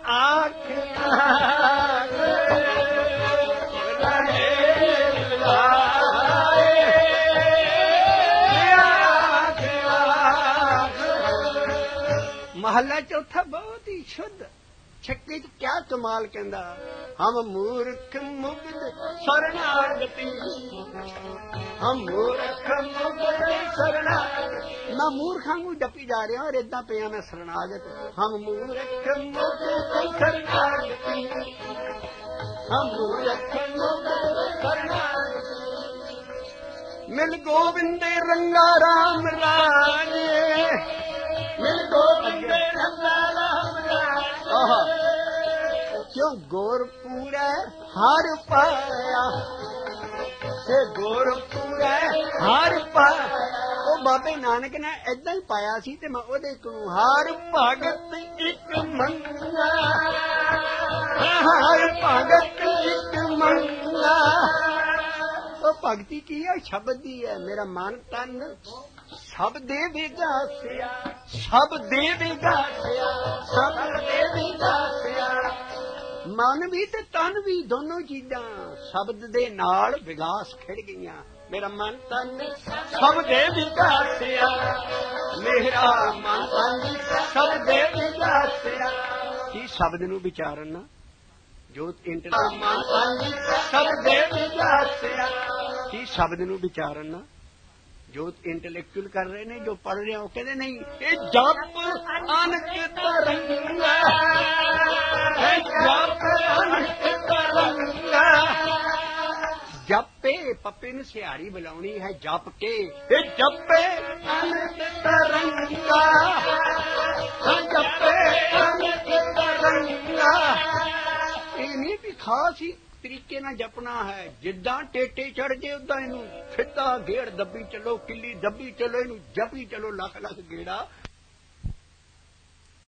महला चौथा बहुत ही शुद्ध छक्के च क्या कमाल कहंदा, हम मूर्ख मुग्ध शरणागति, हम मूर्ख मुग्ध शरणागति। मैं मूर्ख वांगू जपी जा रहा और इदा पिया मैं शरणागत। हम मूर्ख मुग्ध शरणागति, हम मूर्ख मुग्ध शरणागति। मिल गोविंद रंगा राम राजे, मिल गोविंद रंगा राम राजे। क्यों गोरपुर हर पाया, से गोरपुर हर पाया। ਉਹ ਬਾਬੇ ਨਾਨਕ ਨੇ ਏਦਾਂ ਹੀ ਪਾਇਆ ਸੀ ਤੇ ਮੈਂ ਉਹਦੇ ਕੋਲੋਂ ਹਰ ਭਗਤ ਇੱਕ ਮੰਗਾ, ਹਰ ਭਗਤ ਇੱਕ ਮੰਗਾ। ਉਹ ਭਗਤੀ ਕੀ ਹੈ? ਸ਼ਬਦ ਦੀ ਹੈ। ਮੇਰਾ ਮਨ ਤਨ ਸਭ ਦੇਵੇਗਾ ਸਿਆ, ਸਭ ਦੇਵੇਗਾ ਸਿਆ, ਸਭ ਦੇਵੇਗਾ ਸਿਆ। ਮਨ ਵੀ ਤੇ ਤਨ ਵੀ ਦੋਨੋਂ ਚੀਜ਼ਾਂ ਸ਼ਬਦ ਦੇ ਨਾਲ ਵਿਗਾਸ ਖਿੜ ਗਈਆਂ। ਮੇਰਾ ਮਨ ਤਨ ਸਭ ਦੇਵੇਗਾ ਸਿਆ, ਮੇਰਾ ਮਨ ਤਨ ਸਭ ਦੇਵੇਗਾ ਸਿਆ। ਕੀ ਸ਼ਬਦ ਨੂੰ ਵਿਚਾਰਨ ਜੋ ਮਨ ਤਨ ਸਭ ਦੇਵੇਗਾ ਸਿਆ। ਕੀ ਸ਼ਬਦ ਨੂੰ ਵਿਚਾਰਨ ਜੋ ਇੰਟੈਲੈਕਚੁਅਲ ਕਰ ਰਹੇ ਨੇ, ਜੋ ਪੜ੍ਹ ਰਹੇ, ਉਹ ਕਹਿੰਦੇ ਨਹੀਂ ਇਹ ਜਪ ਅਨਕ ਤਰੰਗਾ, ਜਪ ਅਨਕ ਤਰੰਗਾ। ਜਪੇ ਪੱਪੇ ਨੂੰ ਸਿਹਾਰੀ ਬੁਲਾਉਣੀ ਹੈ, ਜਪ ਕੇ ਇਹ ਜਪੇ ਅਨਕ ਤਰੰਗਾ, ਜਪੇ ਅਨਕ ਤਰੰਗਾ। ਇਹ ਨਹੀਂ ਵੀ ਖਾਸ ਹੀ ਤਰੀਕੇ ਨਾਲ ਜਪਣਾ ਹੈ। ਜਿੱਦਾਂ ਟੇਟੇ ਚੜ ਜੇ ਉਦਾਂ ਇਹਨੂੰ ਸਿੱਧਾ ਗੇੜ ਦੱਬੀ ਚਲੋ, ਕਿੱਲੀ ਦੱਬੀ ਚਲੋ, ਇਹਨੂੰ ਜਪੀ ਚਲੋ ਲੱਖ ਲੱਖ ਗੇੜਾ।